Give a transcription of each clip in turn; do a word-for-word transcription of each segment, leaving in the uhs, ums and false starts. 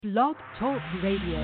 Blog Talk Radio.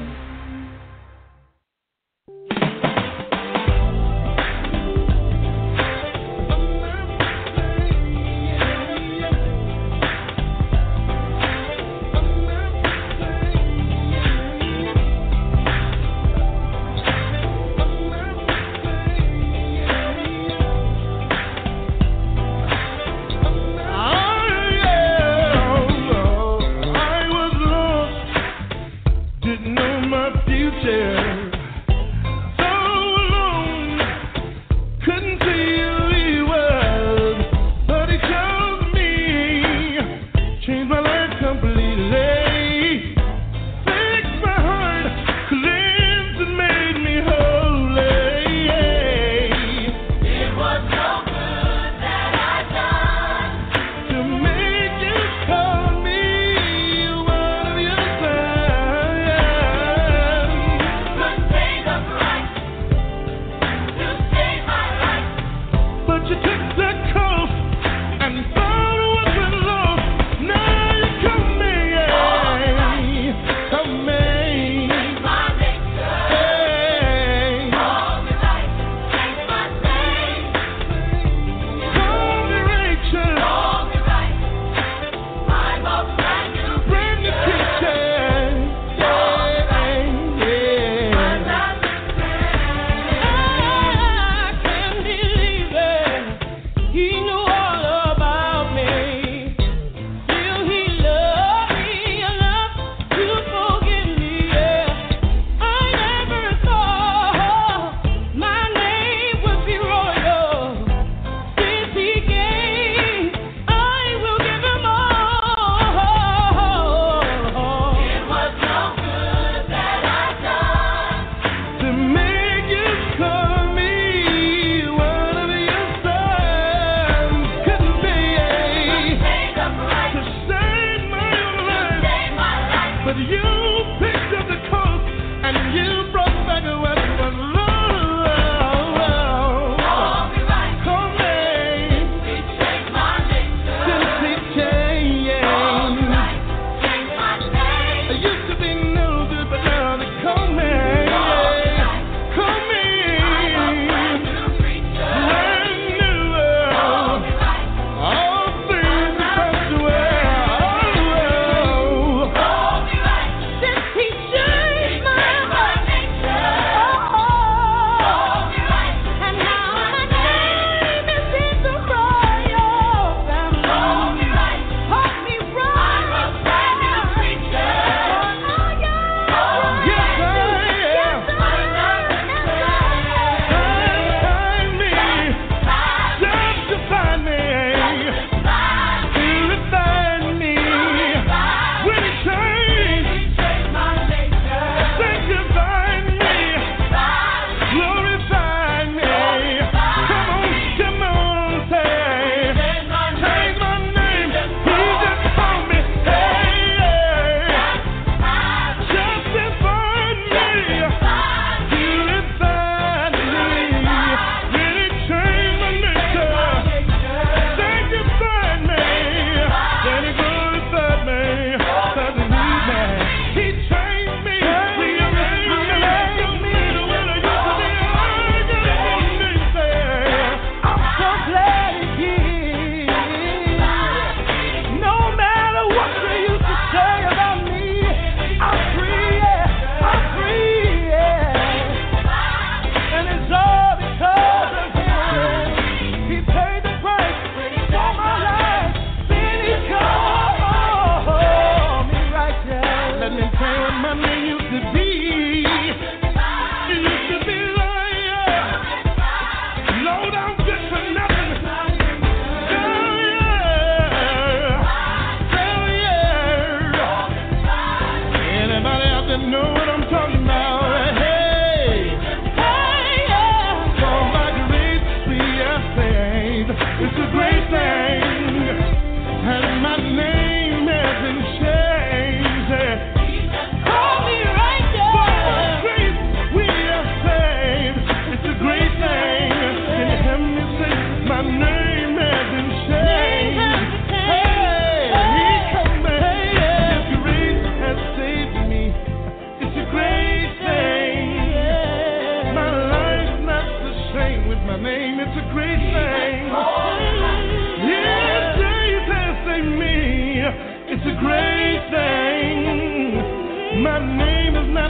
He changed my life.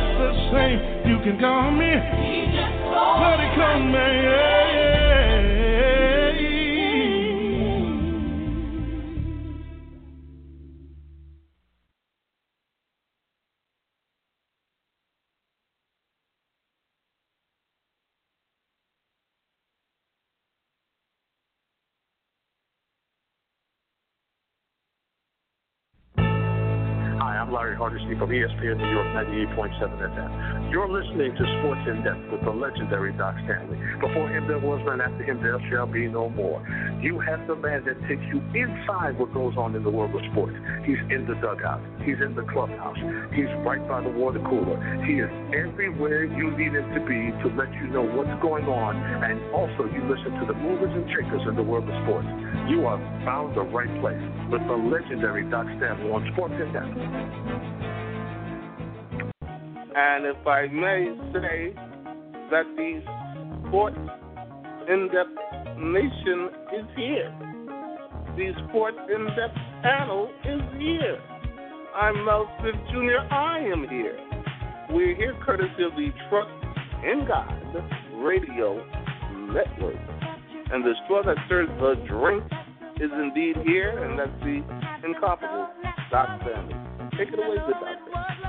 the same. You can call me. But he come, man. I'm Larry Hardesty from E S P N New York ninety-eight point seven F M. You're listening to Sports in Depth with the legendary Doc Stanley. Before him there was none, after him there shall be no more. You have the man that takes you inside what goes on in the world of sports. He's in the dugout. He's in the clubhouse. He's right by the water cooler. He is everywhere you need him to be to let you know what's going on. And also you listen to the movers and shakers in the world of sports. You are found the right place with the legendary Doc Stanley on Sports in Depth. And if I may say that the Sports In-Depth Nation is here. The Sports In-Depth panel is here. I'm Mel Smith Junior I am here. We're here courtesy of the Trust in God Radio Network. And the straw that serves the drink is indeed here, and that's the incomparable Doc Stanley. Take it away, good doctor.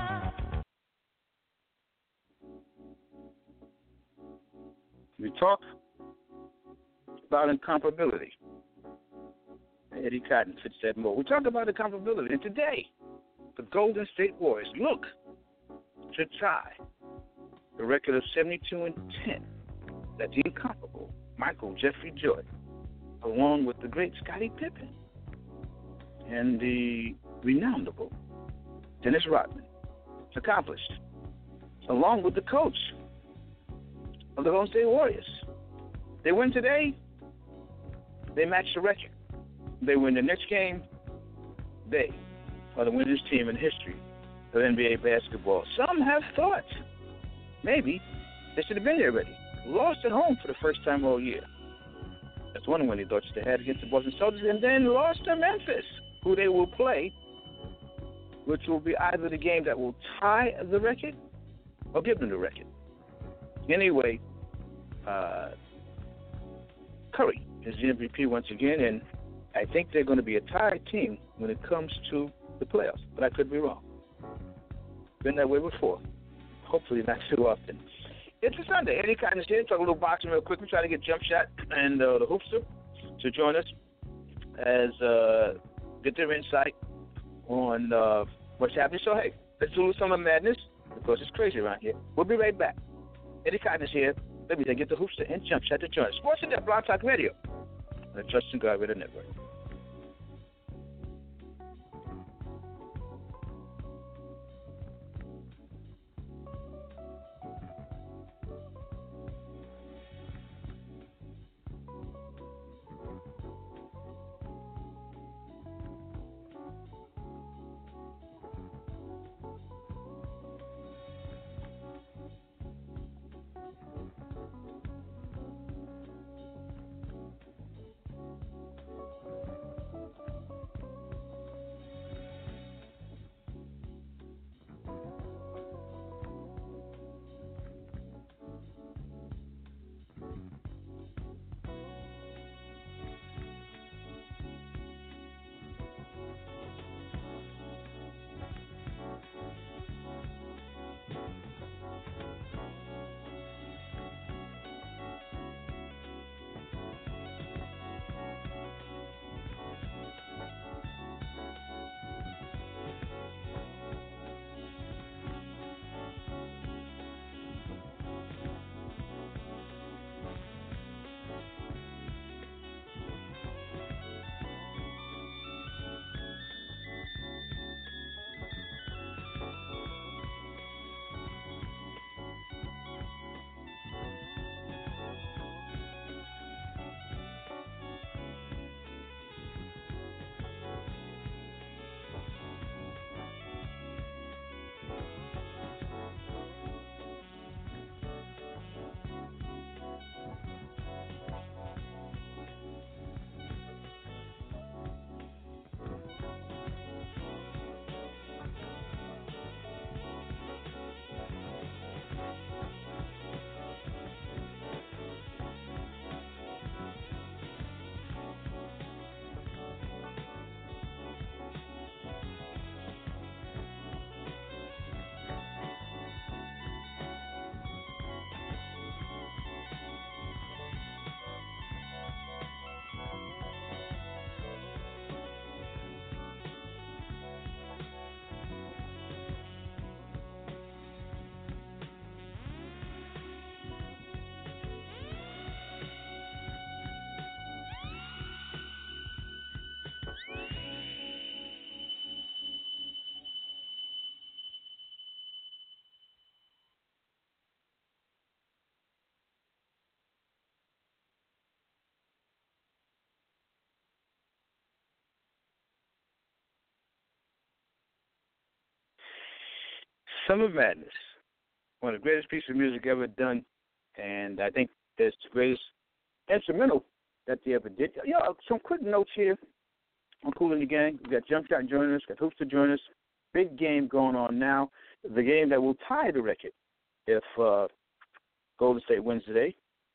We talk about incomparability. Eddie Cotton fits that mold. We talk about incomparability. And today, the Golden State Warriors look to tie the record of seventy-two and ten that the incomparable Michael Jeffrey Jordan, along with the great Scottie Pippen and the renownable Dennis Rodman, accomplished, along with the coach of the Golden State Warriors. They win today, they match the record. They win the next game, they are the winningest team in history of N B A basketball. Some have thought maybe they should have been there already. Lost at home for the first time all year. That's one win they thought they had against the Boston Celtics, and then lost to Memphis, who they will play, which will be either the game that will tie the record or give them the record. Anyway, uh, Curry is the M V P once again, and I think they're going to be a tired team when it comes to the playoffs, but I could be wrong. Been that way before. Hopefully not too often. It's a Sunday. Eddie Cotton is here. Talk a little boxing real quick. We're trying to get Jump Shot and uh, the Hoopster to join us as uh, get their insight on uh, what's happening. So, hey, let's do some of madness because it's crazy around here. We'll be right back. Eddie Cotton is here. Let me say, get the Hoopster and Jump Shot to join us. Sports in Depth, Blog Talk Radio, on the Trust in God Radio Network. Summer Madness, one of the greatest pieces of music ever done, and I think it's the greatest instrumental that they ever did. You know, some quick notes here on Kool and the Gang. We got Jump Shot joining us, got Hoopster joining us. Big game going on now. The game that will tie the record if uh, Golden State wins today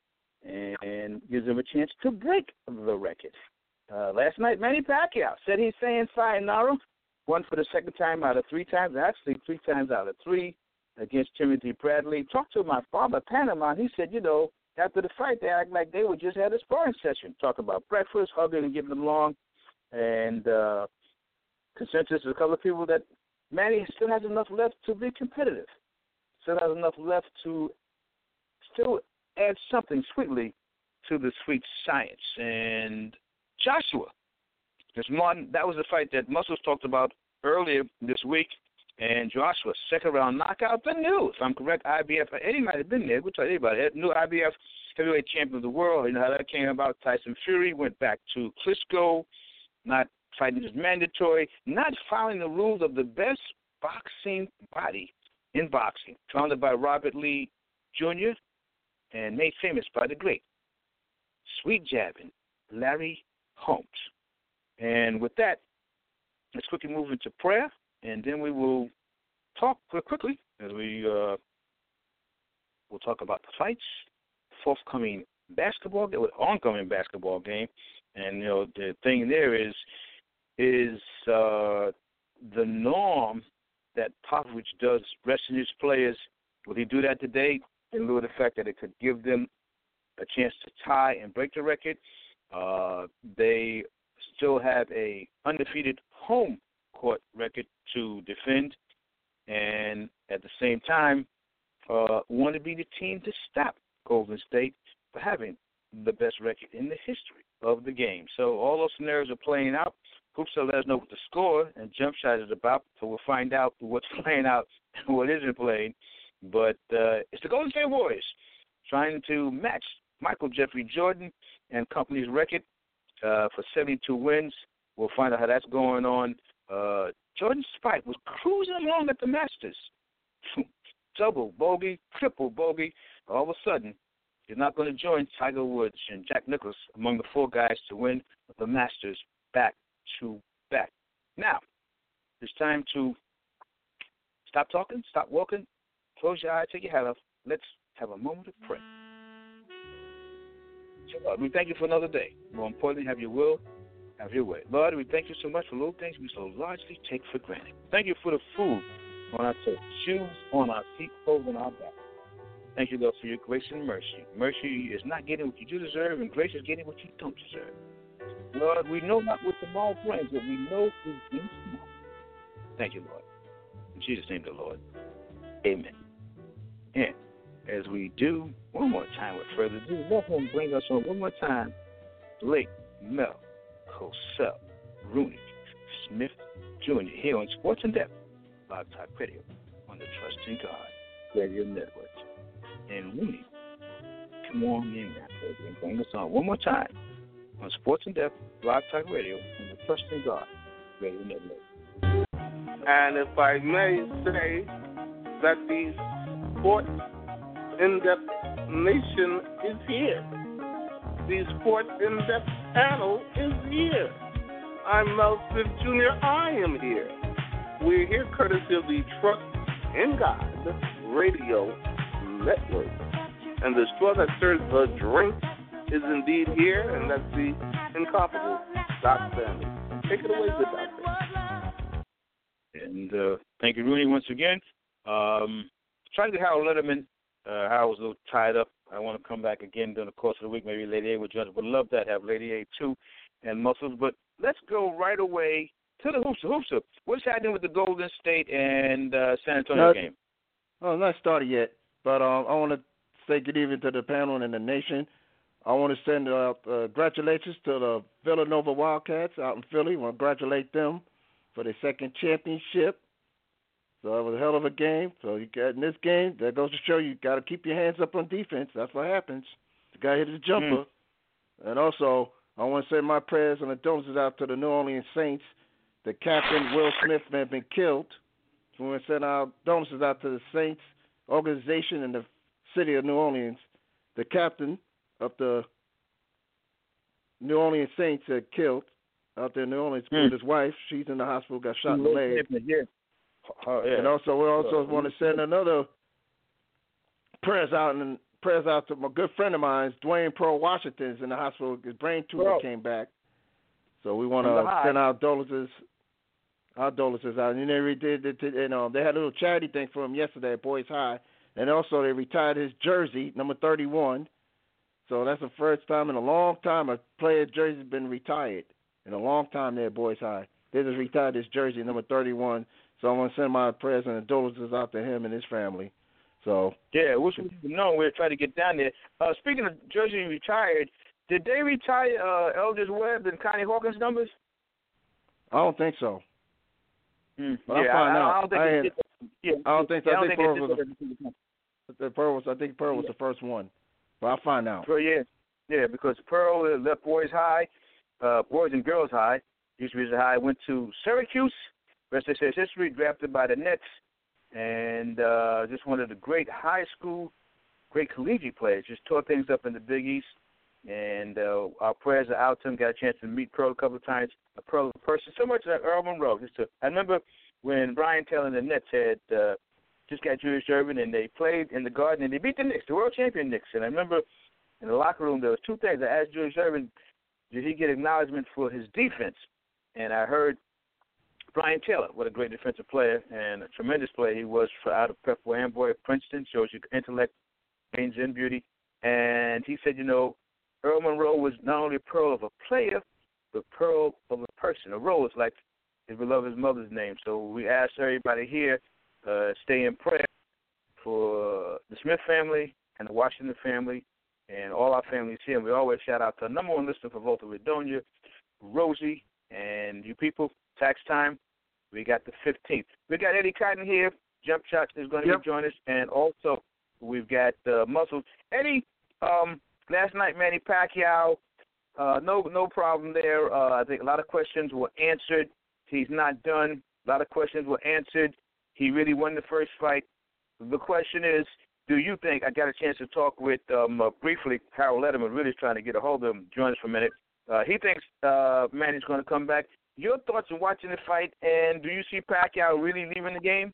and gives them a chance to break the record. Uh, last night, Manny Pacquiao said he's saying sayonara, won for the second time out of three times, actually three times out of three against Timothy Bradley. Talked to my father, Panama, and he said, you know, after the fight, they act like they would just had a sparring session. Talk about breakfast, hugging and getting along, and uh, consensus of a couple of people that Manny still has enough left to be competitive, still has enough left to still add something sweetly to the sweet science. And Joshua, this Martin, that was the fight that Muscles talked about earlier this week. And Joshua, second round knockout, the new, if I'm correct, I B F, Eddie might have been there, we'll tell you about it, new I B F heavyweight champion of the world. You know how that came about. Tyson Fury went back to Klitschko, not fighting is mandatory, not following the rules of the best boxing body in boxing, founded by Robert Lee Junior and made famous by the great, sweet jabbing Larry Holmes. And with that, let's quickly move into prayer, and then we will talk quickly as we uh, we'll talk about the fights, forthcoming basketball, ongoing basketball game, and you know the thing there is is uh, the norm that Popovich does resting his players. Will he do that today in lieu of the fact that it could give them a chance to tie and break the record? Uh, they still have a undefeated home court record to defend, and at the same time uh, want to be the team to stop Golden State for having the best record in the history of the game. So all those scenarios are playing out. Hoops will let us know what the score and Jump Shot is about, so we'll find out what's playing out and what isn't playing. But uh, it's the Golden State Warriors trying to match Michael Jeffrey Jordan and company's record uh, for seventy-two wins. We'll find out how that's going on. Uh, Jordan Spike was cruising along at the Masters. Double bogey, triple bogey. All of a sudden, he's not going to join Tiger Woods and Jack Nicklaus among the four guys to win the Masters back to back. Now, it's time to stop talking, stop walking, close your eyes, take your hat off. Let's have a moment of prayer. So, Lord, we thank you for another day. More importantly, have your will, have your way. Lord, we thank you so much for little things we so largely take for granted. Thank you for the food on our table, shoes on our feet, clothes on our back. Thank you, Lord, for your grace and mercy. Mercy is not getting what you do deserve, and grace is getting what you don't deserve. Lord, we know not what tomorrow brings, but we know who's in tomorrow. Thank you, Lord. In Jesus' name, the Lord. Amen. And as we do, one more time with further ado, let him bring us on one more time. Late Mel Cosell Rooney Smith Junior here on Sports in Depth, Blog Talk Radio on the Trust in God Radio Network. And Rooney, come on in now, baby, and bring us on one more time on Sports in Depth, Blog Talk Radio on the Trust in God Radio Network. And if I may say that the Sports In-Depth Nation is here. The Sports In-Depth panel is here. I'm Mel Smith Junior I am here. We're here courtesy of the Trust in God Radio Network. And the straw that stirs the drink is indeed here, and that's the incomparable Doc family. Take it away, good doctor. And uh, thank you, Rooney, once again. Um, trying to get Harold Letterman. Uh, Harold's a little tied up. I want to come back again during the course of the week. Maybe Lady A would join us. Would love that, have Lady A too and Muscles. But let's go right away to the Hoopster. Hoopster, what's happening with the Golden State and uh, San Antonio not, game? Oh, not started yet. But um, I want to say good evening to the panel and the nation. I want to send out uh, congratulations to the Villanova Wildcats out in Philly. I want to congratulate them for their second championship. So it was a hell of a game. So you got in this game, that goes to show you got to keep your hands up on defense. That's what happens. The guy hit the jumper. Mm. And also, I want to send my prayers and condolences out to the New Orleans Saints. The captain, Will Smith, had been killed. So we're sending our donations out to the Saints organization in the city of New Orleans. The captain of the New Orleans Saints had killed out there in New Orleans mm. with his wife. She's in the hospital, got shot in the leg. Yeah. Oh, yeah. And also, we also want to send another prayers out and prayers out to my good friend of mine, Dwayne Pearl Washington's in the hospital. His brain tumor Bro. came back. So we want to send our donations, our donations out. And they did, you know, they had a little charity thing for him yesterday at Boys High, and also they retired his jersey, number thirty-one. So that's the first time in a long time a player's jersey has been retired. In a long time there at Boys High. They just retired his jersey, number thirty-one. So I want to send my prayers and condolences out to him and his family. So yeah, wish we know we're trying to get down there. Uh, speaking of jersey retired, did they retire uh, Eldridge Webb and Connie Hawkins numbers? I don't think so. Mm. But yeah, I'll find I, out. I don't think I, it, yeah, I don't think so. I, I think, think Pearl was, the, the Pearl was. I think Pearl was the first one. But I'll find out. Pearl, yeah, yeah, because Pearl left Boys High, uh, Boys and Girls High. Used to be high. Went to Syracuse. Rest of his history. Drafted by the Nets, and uh, just one of the great high school, great collegiate players. Just tore things up in the Big East. And uh, our prayers are out to him. Got a chance to meet Pearl a couple of times. A Pearl person, so much like Earl Monroe. Just to, I remember when Brian Taylor and the Nets had uh, just got Julius Erving, and they played in the Garden, and they beat the Knicks, the world champion Knicks. And I remember in the locker room there was two things. I asked Julius Erving, did he get acknowledgement for his defense? And I heard Brian Taylor, what a great defensive player and a tremendous player he was for out of Pep Amboy at Princeton. Shows you intellect, brains, and beauty. And he said, you know, Earl Monroe was not only a pearl of a player, but pearl of a person. A rose, like his beloved mother's name. So we ask everybody here, uh, stay in prayer for the Smith family and the Washington family and all our families here. And we always shout out to our number one listener for Volta Redonia, Rosie, and you people. Tax time. We got the fifteenth. We got Eddie Cotton here. Jump Shot is going to yep. be joining us. And also, we've got uh, Muscles. Eddie, um, last night, Manny Pacquiao, uh, no no problem there. Uh, I think a lot of questions were answered. He's not done. A lot of questions were answered. He really won the first fight. The question is, do you think, I got a chance to talk with, um, uh, briefly, Harold Letterman, really trying to get a hold of him, join us for a minute. Uh, he thinks uh, Manny's going to come back. Your thoughts on watching the fight, and do you see Pacquiao really leaving the game?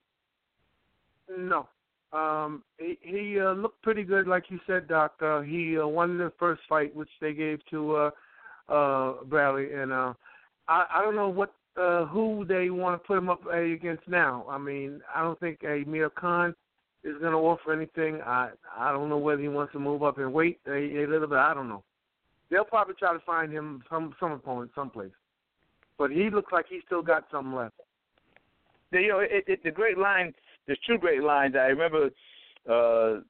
No. Um, he he uh, looked pretty good, like you said, Doc. Uh, he uh, won the first fight, which they gave to uh, uh, Bradley, and uh, I, I don't know what uh, who they want to put him up against now. I mean, I don't think a Amir Khan is going to offer anything. I I don't know whether he wants to move up and wait a, a little bit. I don't know. They'll probably try to find him some some opponent someplace. But he looks like he's still got something left. You know, it, it, the great line, there's two great lines. I remember uh,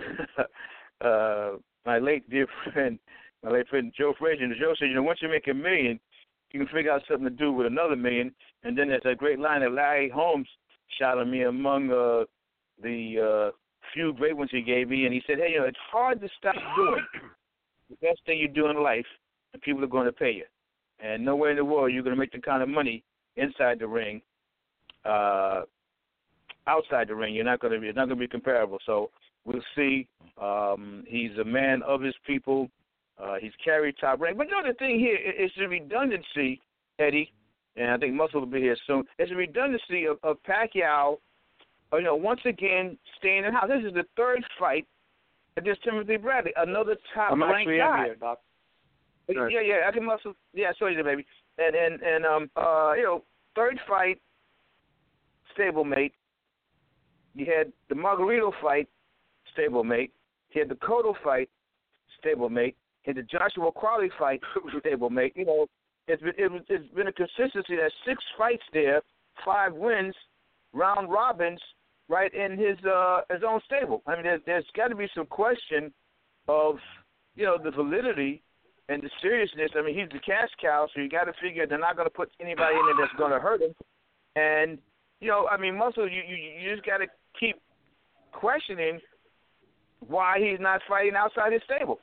uh, my late dear friend, my late friend Joe Frazier. And Joe said, you know, once you make a million, you can figure out something to do with another million. And then there's a great line that Larry Holmes shot at me among uh, the uh, few great ones he gave me. And he said, hey, you know, it's hard to stop doing the best thing you do in life, and people are going to pay you. And nowhere in the world you're going to make the kind of money inside the ring, uh, outside the ring. You're not going to be. It's not going to be comparable. So we'll see. Um, he's a man of his people. Uh, he's carried top rank. But you know the thing here is the redundancy, Eddie, and I think Muscle will be here soon. It's the redundancy of, of Pacquiao. You know, once again staying in the house. This is the third fight against Timothy Bradley, another top I'm ranked guy. Here, Doc. Yeah, yeah, I can muscle. Yeah, I saw you there, baby. And and and um, uh, you know, third fight, stablemate. You had the Margarito fight, stablemate. You had the Cotto fight, stablemate. You had the Joshua Crowley fight, stablemate. You know, it's been it was, it's been a consistency. There's six fights there, five wins, round robins, right in his uh his own stable. I mean, there's, there's got to be some question of, you know, the validity and the seriousness. I mean, he's the cash cow, so you got to figure they're not going to put anybody in there that's going to hurt him. And, you know, I mean, Muscle, you, you, you just got to keep questioning why he's not fighting outside his stable.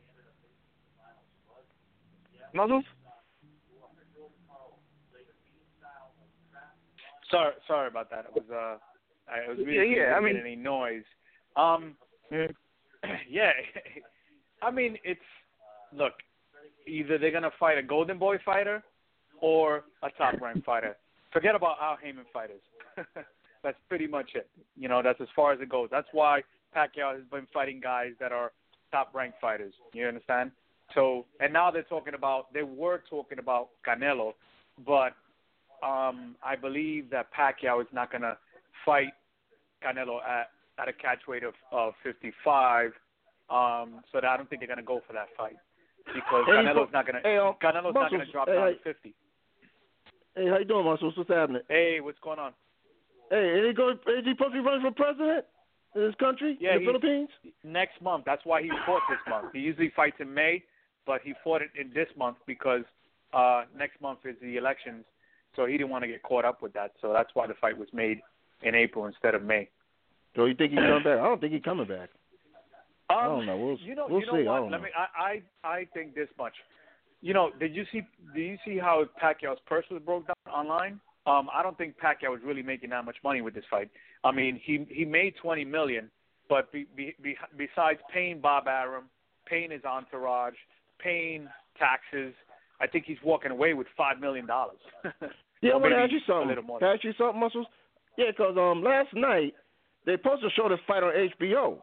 Muscles? Sorry, sorry about that. It was uh, I was really yeah, yeah. I mean, any noise. Um, yeah. yeah. I mean, it's look. Either they're gonna fight a Golden Boy fighter or a top-ranked fighter. Forget about Al Heyman fighters. That's pretty much it. You know, that's as far as it goes. That's why Pacquiao has been fighting guys that are top-ranked fighters. You understand? So, and now they're talking about, they were talking about Canelo, but um, I believe that Pacquiao is not going to fight Canelo at, at a catch weight of, of fifty-five. Um, so that I don't think they're going to go for that fight because hey, Canelo's not going to. Hey, um, Canelo's not going to drop hey, down to fifty. Hey, how you doing, Muscles? What's happening? Hey, what's going on? Hey, is he, going, is he supposed to be running for president in this country, yeah, in the Philippines? Next month. That's why he fought this month. He usually fights in May, but he fought it in this month because uh, next month is the elections, so he didn't want to get caught up with that. So that's why the fight was made in April instead of May. So you think he's coming back? I don't think he's coming back. Um, I don't know. We'll, you know, we'll you know see. What? I don't Let know. me. I, I I think this much. You know, did you see? Did you see how Pacquiao's purse was broke down online? Um, I don't think Pacquiao was really making that much money with this fight. I mean, he he made twenty million, but be, be, be, besides paying Bob Arum, paying his entourage, paying taxes, I think he's walking away with five million dollars. Yeah, I want to ask you A something. little more. Can I ask you something, Muscles? Yeah, because um, last night they supposed to show the fight on H B O.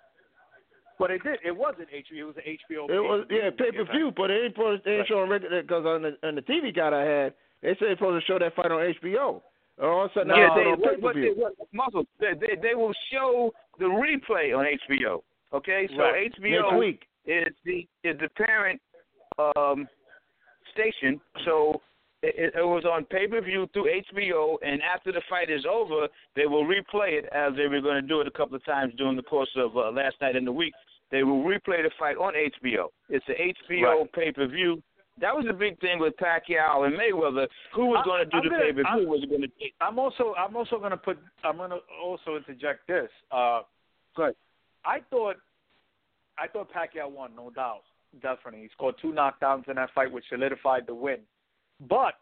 But it did. It wasn't H B O. It was an H B O. It was yeah pay per view, but they ain't supposed they ain't right. showing regular because on the on the T V guide I had they said they're supposed to show that fight on H B O. All of a sudden, yeah, now they, on what, pay what per they, view. what, Muscle, they, they, they will show the replay on H B O. Okay, so Right. H B O Next week. is the is the parent um, station. So it, it was on pay per view through H B O, and after the fight is over, they will replay it as they were going to do it a couple of times during the course of uh, last night in the week. They will replay the fight on H B O. It's the H B O Right. pay per view. That was the big thing with Pacquiao and Mayweather. Who was going to do I'm the gonna, pay per view? I'm, Was it going to? I'm also I'm also going to put I'm going to also interject this. Uh, Go ahead. I thought I thought Pacquiao won, no doubt, definitely. He scored two knockdowns in that fight, which solidified the win. But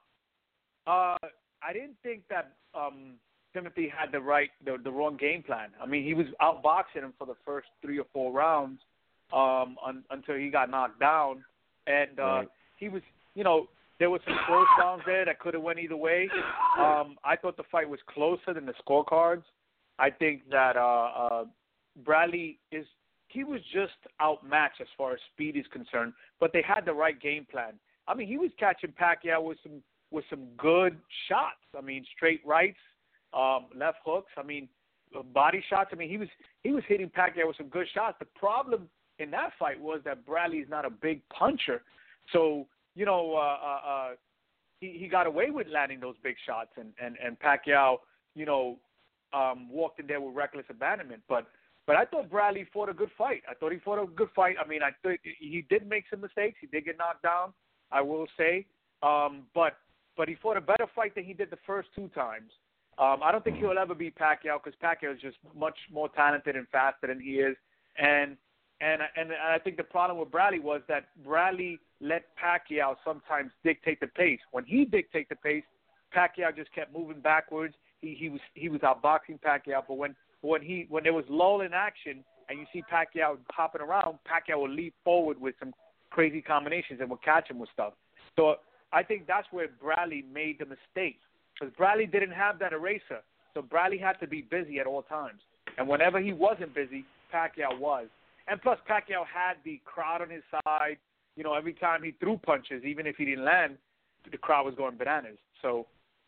uh, I didn't think that um, Timothy had the right the, the wrong game plan. I mean, he was outboxing him for the first three or four rounds um, un, until he got knocked down, and uh, Right. he was, you know, there was some close rounds there that could have went either way. Um, I thought the fight was closer than the scorecards. I think that uh, uh, Bradley is he was just outmatched as far as speed is concerned, but they had the right game plan. I mean, he was catching Pacquiao with some with some good shots. I mean, straight rights, um, left hooks. I mean, body shots. I mean, he was he was hitting Pacquiao with some good shots. The problem in that fight was that Bradley's not a big puncher, so you know uh, uh, uh, he he got away with landing those big shots, and and and Pacquiao, you know, um, walked in there with reckless abandonment. But but I thought Bradley fought a good fight. I thought he fought a good fight. I mean, I think he did make some mistakes. He did get knocked down, I will say, um, but but he fought a better fight than he did the first two times. Um, I don't think he'll ever beat Pacquiao because Pacquiao is just much more talented and faster than he is, and. And and I think the problem with Bradley was that Bradley let Pacquiao sometimes dictate the pace. When he dictated the pace, Pacquiao just kept moving backwards. He he was he was outboxing Pacquiao. But when when he when there was lull in action and you see Pacquiao hopping around, Pacquiao will leap forward with some crazy combinations and will catch him with stuff. So I think that's where Bradley made the mistake because Bradley didn't have that eraser. So Bradley had to be busy at all times. And whenever he wasn't busy, Pacquiao was. And plus, Pacquiao had the crowd on his side. You know, every time he threw punches, even if he didn't land, the crowd was going bananas. So,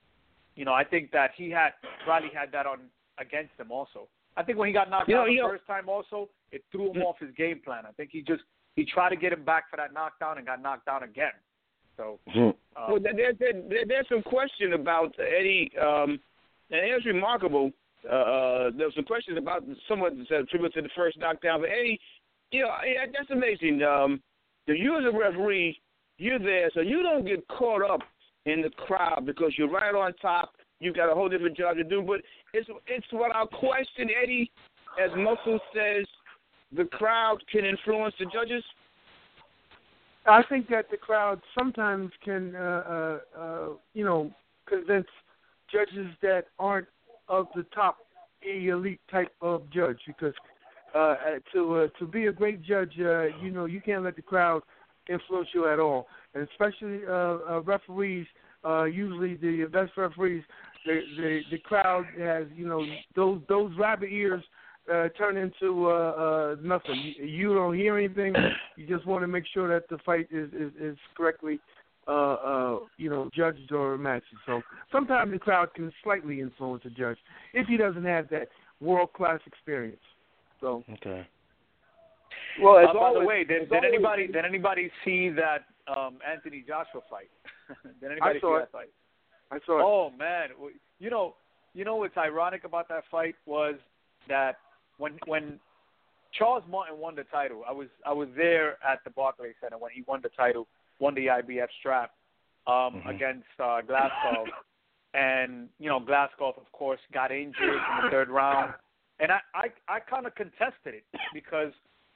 you know, I think that he had Bradley had that on against him also. I think when he got knocked You know, out the you know- first time also, it threw him off his game plan. I think he just he tried to get him back for that knockdown and got knocked down again. So, um, Well, there, there, there, there's some question about Eddie, um, and it was remarkable. Uh, there was some questions about somewhat attributed to the first knockdown. But Eddie, you know, yeah, that's amazing. Um, you as a referee, you're there, so you don't get caught up in the crowd because you're right on top. You've got a whole different job to do. But it's it's what our question, Eddie, as Muscle says, the crowd can influence the judges. I think that the crowd sometimes can, uh, uh, uh, you know, convince judges that aren't of the top elite type of judge, because uh, to uh, to be a great judge, uh, you know, you can't let the crowd influence you at all, and especially uh, uh, referees. Uh, usually, the best referees, the, the the crowd has, you know, those those rabbit ears uh, turn into uh, uh, nothing. You, you don't hear anything. You just want to make sure that the fight is is, is correctly, uh, uh, you know, judged or matched. So sometimes the crowd can slightly influence a judge if he doesn't have that world class experience. So okay. Well, uh, by always, the way, did, did anybody did anybody see that um, Anthony Joshua fight? Did anybody I saw see it. that fight? I saw it. Oh man, you know, you know what's ironic about that fight was that when when Charles Martin won the title, I was I was there at the Barclays Center when he won the title, won the I B F strap um, mm-hmm. against uh, Glasgow, and you know Glasgow of course got injured in the third round, and I I, I kind of contested it because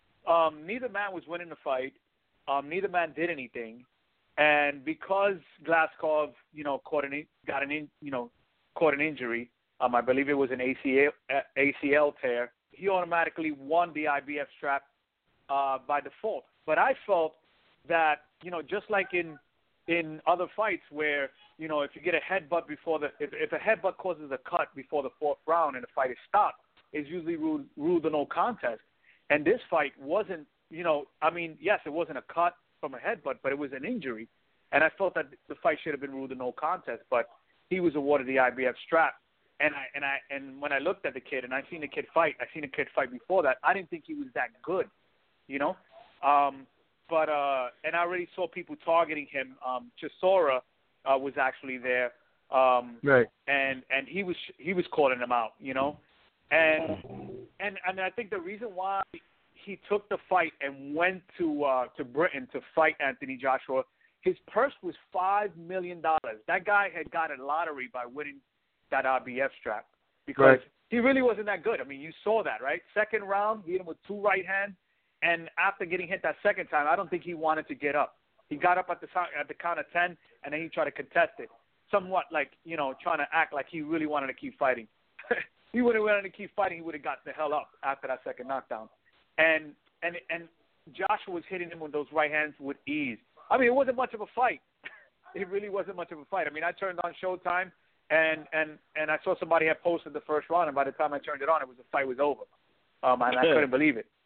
um, neither man was winning the fight, um, neither man did anything. And because Glasgow, you know, caught an got an in, you know caught an injury, um, I believe it was an A C L A C L tear, he automatically won the I B F strap uh, by default. But I felt that, you know, just like in in other fights where, you know, if you get a headbutt before the if, if a headbutt causes a cut before the fourth round and the fight is stopped, it's usually ruled ruled a no contest. And this fight wasn't, you know, I mean, yes, it wasn't a cut from a headbutt, but it was an injury, and I felt that the fight should have been ruled a no contest. But he was awarded the I B F strap, and I and I and when I looked at the kid and I seen the kid fight, I seen the kid fight before that. I didn't think he was that good, you know. Um, but uh, and I already saw people targeting him. Um, Chisora uh, was actually there, um, right? And and he was he was calling him out, you know, and and and I think the reason why he took the fight and went to uh, to Britain to fight Anthony Joshua, his purse was five million dollars. That guy had got a lottery by winning that I B F strap because right. he really wasn't that good. I mean, you saw that, right? Second round, he hit him with two right hands, and after getting hit that second time, I don't think he wanted to get up. He got up at the at the count of ten, and then he tried to contest it, somewhat like, you know, trying to act like he really wanted to keep fighting. He would have wanted to keep fighting. He would have got the hell up after that second knockdown. And and and Joshua was hitting him with those right hands with ease. I mean, it wasn't much of a fight. It really wasn't much of a fight. I mean, I turned on Showtime, and and, and I saw somebody had posted the first round, and by the time I turned it on, it was the fight was over. Um, and I couldn't believe it.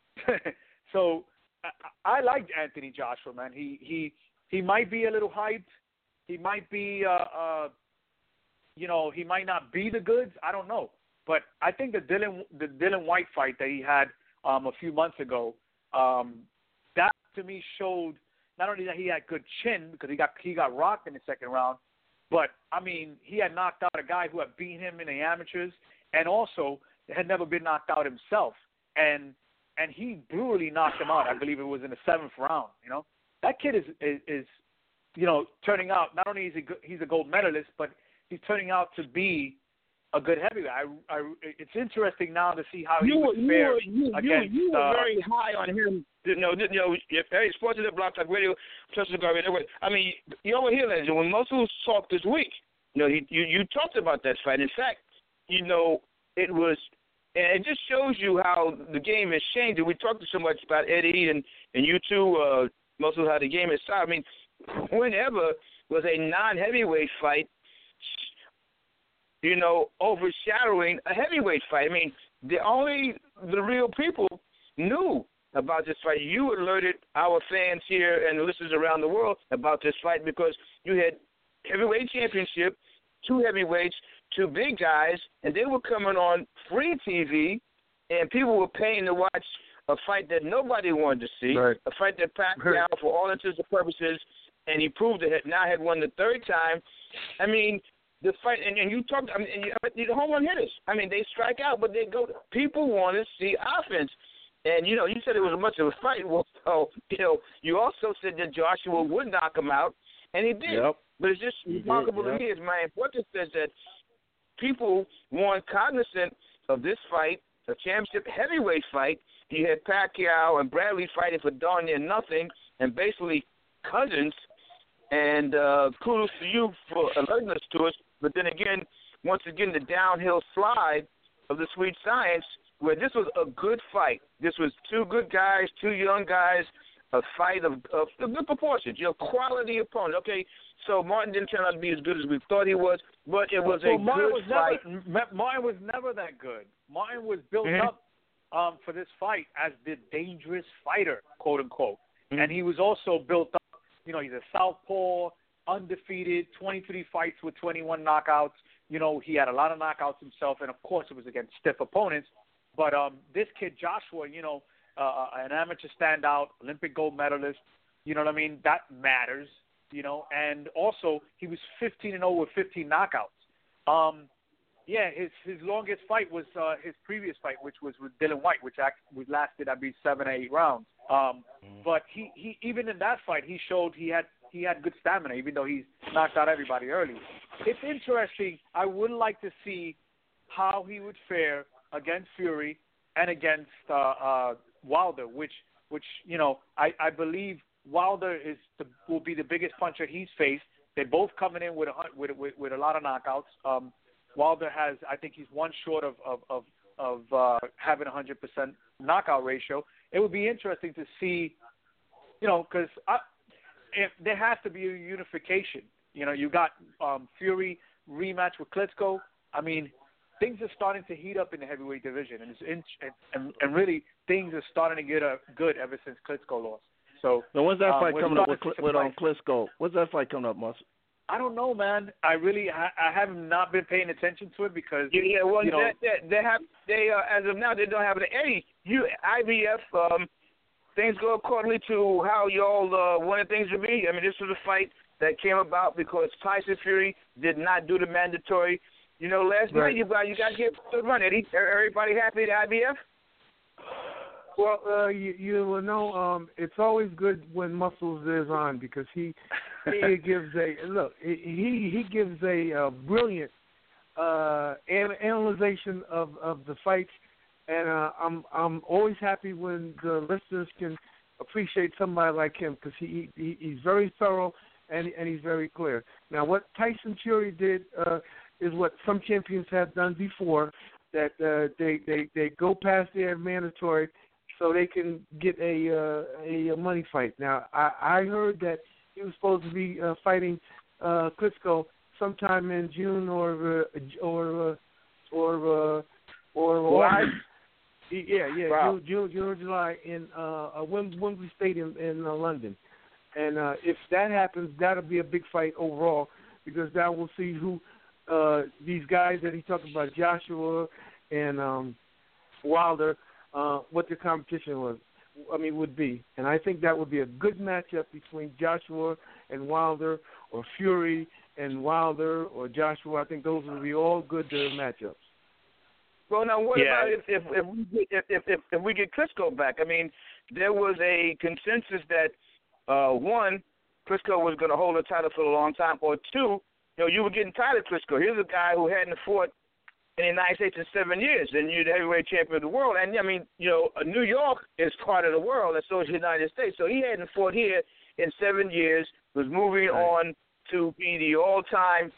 So I, I liked Anthony Joshua, man. He he he might be a little hyped. He might be, uh, uh, you know, he might not be the goods. I don't know. But I think the Dylan the Dylan White fight that he had Um, a few months ago, um, that to me showed not only that he had good chin because he got he got rocked in the second round, but I mean he had knocked out a guy who had beaten him in the amateurs, and also had never been knocked out himself, and and he brutally knocked him out. I believe it was in the seventh round. You know, that kid is is, is you know turning out not only is he he's a gold medalist, but he's turning out to be a good heavyweight. I, I, it's interesting now to see how you he would were, fare you were, you, against. You, you were uh, very high on him. You know, you know, if hey, Sports in the Block Talk Radio, plus the Garvey. I mean, you over here, legend. When Mosul talked this week, you know, he, you you talked about that fight. In fact, you know, it was, and it just shows you how the game has changed. And we talked so much about Eddie and and you too, uh, Mosul, how the game has started. I mean, whenever was a non-heavyweight fight, you know, overshadowing a heavyweight fight. I mean, the only the real people knew about this fight. You alerted our fans here and the listeners around the world about this fight because you had heavyweight championship, two heavyweights, two big guys, and they were coming on free T V, and people were paying to watch a fight that nobody wanted to see, right. a fight that Pacquiao, right. for all intents and purposes, and he proved it, now had won the third time. I mean, the fight, and, and you talked, I mean, and you, the home run hitters. I mean, they strike out, but they go. People want to see offense, and you know, you said it was much of a fight. Well, so you know, you also said that Joshua would knock him out, and he did. Yep. But it's just he remarkable did, to yep. me. Is my importance says that people weren't cognizant of this fight, a championship heavyweight fight. You had Pacquiao and Bradley fighting for darn near nothing, and basically cousins. And uh, kudos to you for alerting us to us. But then again, once again, the downhill slide of the Sweet Science, where this was a good fight. This was two good guys, two young guys, a fight of, of, of good proportions, you know, quality opponent. Okay, so Martin didn't turn out to be as good as we thought he was, but it was well, a Martin good was fight. Never, Martin was never that good. Martin was built mm-hmm. up um, for this fight as the dangerous fighter, quote unquote, mm-hmm. and he was also built up. You know, he's a southpaw, undefeated, twenty-three fights with twenty-one knockouts. You know, he had a lot of knockouts himself, and of course, it was against stiff opponents. But um, this kid Joshua, you know, uh, an amateur standout, Olympic gold medalist. You know what I mean? That matters. You know, and also he was fifteen and zero with fifteen knockouts. Um, yeah, his his longest fight was uh, his previous fight, which was with Dylan White, which actually lasted, I believe, seven or eight rounds. Um, mm. But he, he even in that fight, he showed he had he had good stamina, even though he's knocked out everybody early. It's interesting. I would like to see how he would fare against Fury and against uh, uh, Wilder, which which you know I, I believe Wilder is the, will be the biggest puncher he's faced. They're both coming in with a with with, with a lot of knockouts. Um, Wilder has, I think, he's one short of of of, of uh, having a hundred percent knockout ratio. It would be interesting to see, you know, because if there has to be a unification. You know, you got um, Fury rematch with Klitschko. I mean, things are starting to heat up in the heavyweight division, and it's in, and, and really things are starting to get uh, good ever since Klitschko lost. So, now when's that um, fight coming up with, with um, Klitschko? When's that fight coming up, Muscle? I don't know, man. I really, I, I have not been paying attention to it because yeah, yeah well, you know, they, they, they have, they uh, as of now, they don't have an Eddie. You I B F, um, things go accordingly to how y'all uh, wanted things to be. I mean, this was a fight that came about because Tyson Fury did not do the mandatory. You know, last right. night you got you got to get a good run, Eddie. Everybody happy at I B F? Well, uh, you, you will know um, it's always good when Muscles is on because he he gives a look. He he gives a uh, brilliant uh, analyzation of, of the fights, and uh, I'm I'm always happy when the listeners can appreciate somebody like him because he, he he's very thorough and and he's very clear. Now, what Tyson Fury did uh, is what some champions have done before. That uh, they they they go past their mandatory. So they can get a uh, a money fight. Now I, I heard that he was supposed to be uh, fighting uh, Klitschko sometime in June or uh, or uh, or uh, or August. Yeah, yeah, wow. June, June, June or July in uh, Wembley Stadium in uh, London. And uh, if that happens, that'll be a big fight overall because now we'll see who uh, these guys that he talked about, Joshua and um, Wilder. Uh, what the competition was, I mean, would be. And I think that would be a good matchup between Joshua and Wilder or Fury and Wilder or Joshua. I think those would be all good uh, matchups. Well, now what yeah. about if if if we, if, if, if, if we get Klitschko back? I mean, there was a consensus that, uh, one, Klitschko was going to hold the title for a long time, or two, you know, you were getting tired of Klitschko. Here's a guy who hadn't fought in the United States in seven years, and you're the heavyweight champion of the world. And, I mean, you know, New York is part of the world, and so is the United States. So he hadn't fought here in seven years, was moving right. on to be the all-time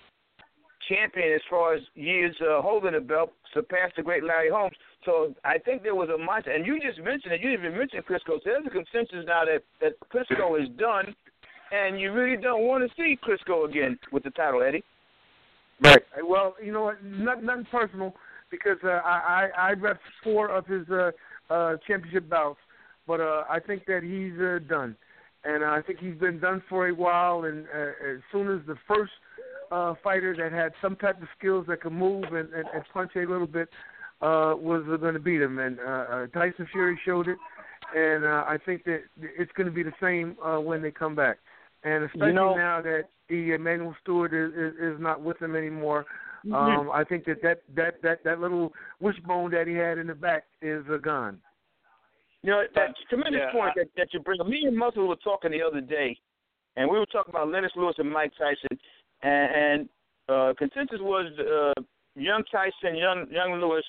champion as far as years uh, holding the belt, surpassed the great Larry Holmes. So I think there was a mindset. And you just mentioned it. You didn't even mention Klitschko. So there's a consensus now that, that Klitschko is done, and you really don't want to see Klitschko again with the title, Eddie. Right. Well, you know what? Not, nothing personal because uh, I, I I repped four of his uh, uh, championship bouts, but uh, I think that he's uh, done, and I think he's been done for a while. And uh, as soon as the first uh, fighter that had some type of skills that could move and, and, and punch a little bit uh, was uh, going to beat him, and uh, uh, Tyson Fury showed it, and uh, I think that it's going to be the same uh, when they come back. And especially you know, now that the Emmanuel Stewart is, is, is not with him anymore, mm-hmm. um, I think that that, that, that that little wishbone that he had in the back is uh, gone. You know, that tremendous yeah, point I, that, that you bring up. Me and Muscle were talking the other day, and we were talking about Lennox Lewis and Mike Tyson, and, and uh, consensus was uh, young Tyson, young young Lewis,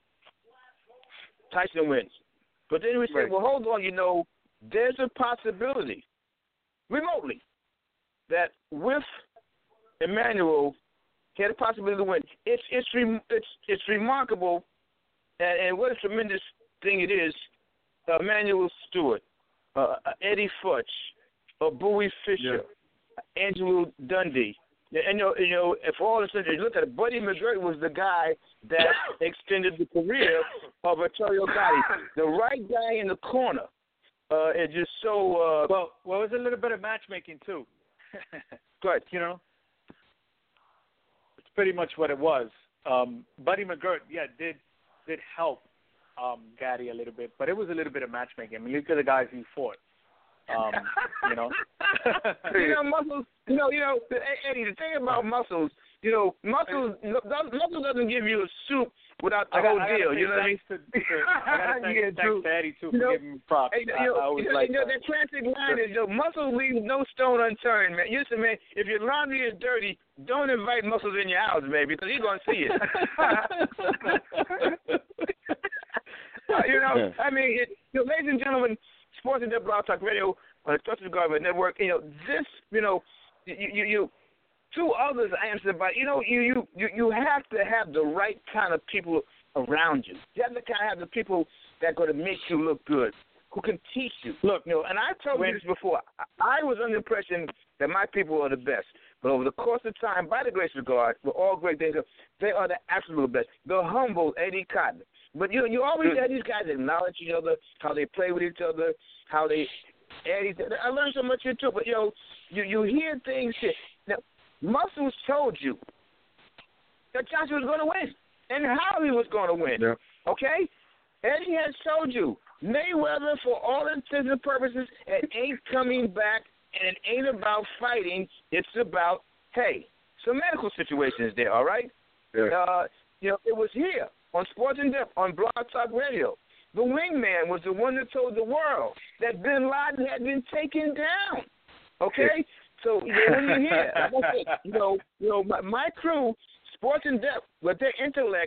Tyson wins. But then we said, right. well, hold on, you know, there's a possibility, remotely, that with Emmanuel, He had a possibility to win. It's it's re, it's it's remarkable, and, and what a tremendous thing it is. Uh, Emanuel Stewart, uh, Eddie Futch, uh, Bowie Fisher, yeah. Angelo Dundee. And, you know, you know, for all the sense, you look at it, Buddy McGirt was the guy that extended the career of Vittorio Gotti. The right guy in the corner. Uh, it's just so... Uh, well, well, it was a little bit of matchmaking, too. Go ahead. You know? It's pretty much what it was. Um, Buddy McGirt, yeah, did did help um, Gotti a little bit, but it was a little bit of matchmaking. I mean, look at the guys he fought. Um, you know, you know, muscles. You know, you know, Eddie. The thing about muscles, you know, muscles. Muscles doesn't give you a soup without the I got, whole I deal. You know what I mean? To, to, I got to thank, yeah, thanks to Eddie too for you know, giving me props. Hey, you I, know, I always you know, like you know, that. that classic line is, you know, muscles leave no stone unturned, man. You listen, man. If your laundry is dirty, don't invite muscles in your house, man, because he's gonna see it. uh, you know, I mean, it, you know, ladies and gentlemen, Sports and Depth Blog Talk Radio on the Trusted Government Network. You know, this, you know, you, you, you two others answered by, you know, you, you, you, you have to have the right kind of people around you. You have to kind of have the people that are going to make you look good, who can teach you. Look, you know, and I told when, you this before. I, I was under the impression that my people are the best. But over the course of time, by the grace of God, with all great things, they are the absolute best. The humble Eddie Cotton. But you, you always have these guys acknowledge each other, how they play with each other, how they add each other. I learned so much here too. But you know, you you hear things here. Now, Muscles told you that Joshua was going to win and how he was going to win. Yeah. Okay, Eddie has told you Mayweather, for all intents and purposes, it ain't coming back, and it ain't about fighting. It's about, hey, some medical situations there. All right. Yeah. Uh, you know, it was here on Sports in Depth on Blog Talk Radio. The wingman was the one that told the world that Bin Laden had been taken down. Okay? So, you know, when you hear, like I said, you know, you know my, my crew, Sports in Depth, with their intellect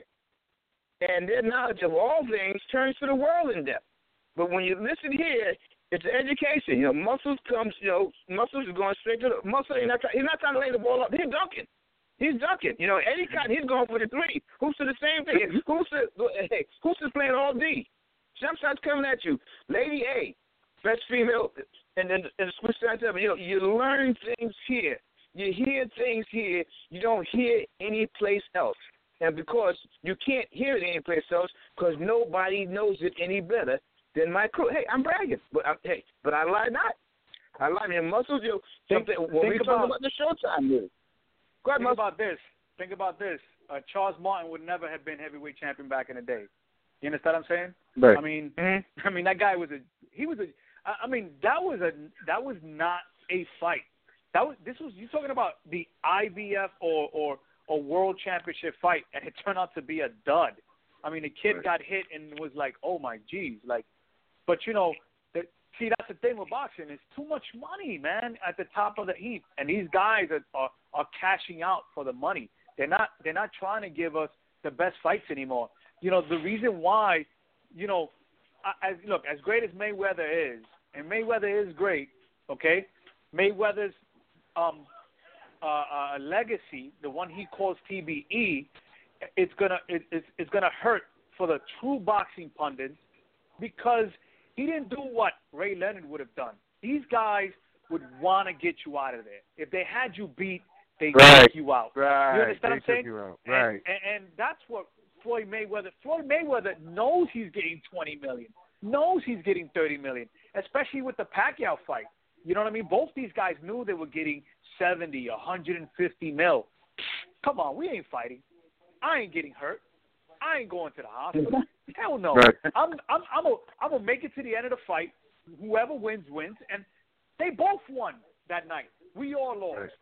and their knowledge of all things, turns to the world in depth. But when you listen here, it's education. You know, Muscles comes, you know, Muscles is going straight to the, Muscles, he's not, try, he's not trying to lay the ball up. He's dunking. He's dunking. You know, Eddie Cotton, he's going for the three. Hoopster the same thing. Hoopster, hey, Hoopster's playing all D. Jump shots coming at you. Lady A, best female, and then and switch sides up. You know, you learn things here. You hear things here you don't hear anyplace else. And because you can't hear it anyplace else, because nobody knows it any better than my crew. Hey, I'm bragging, but I'm, hey, but I lie not. I lie. I mean, Muscles, you know, something think, when think we about, talk about the Showtime news. Go ahead, think Muscles. about this. Think about this. Uh, Charles Martin would never have been heavyweight champion back in the day. You understand what I'm saying? Right. I mean, mm-hmm. I mean that guy was a he was a I mean that was a that was not a fight. That was this was you talking about the I B F or or or world championship fight, and it turned out to be a dud. I mean, the kid right. got hit and was like, oh my geez, like, but you know, the, see that's the thing with boxing, it's too much money, man, at the top of the heap, and these guys are are, are cashing out for the money. They're not they're not trying to give us the best fights anymore. You know, the reason why, you know, as, look, as great as Mayweather is, and Mayweather is great, okay, Mayweather's um, uh, uh, legacy, the one he calls T B E, it's gonna it, it's, it's gonna hurt for the true boxing pundits because he didn't do what Ray Leonard would have done. These guys would want to get you out of there. If they had you beat, they right. took you out. Right. You understand they what I'm saying? You out. And, right. and, and that's what Floyd Mayweather. Floyd Mayweather knows he's getting twenty million, knows he's getting thirty million, especially with the Pacquiao fight. You know what I mean? Both these guys knew they were getting seventy, one hundred fifty mil. Come on, we ain't fighting. I ain't getting hurt. I ain't going to the hospital. Hell no. Right. I'm I'm I'm gonna I'm gonna make it to the end of the fight. Whoever wins wins, and they both won that night. We all lost. Right.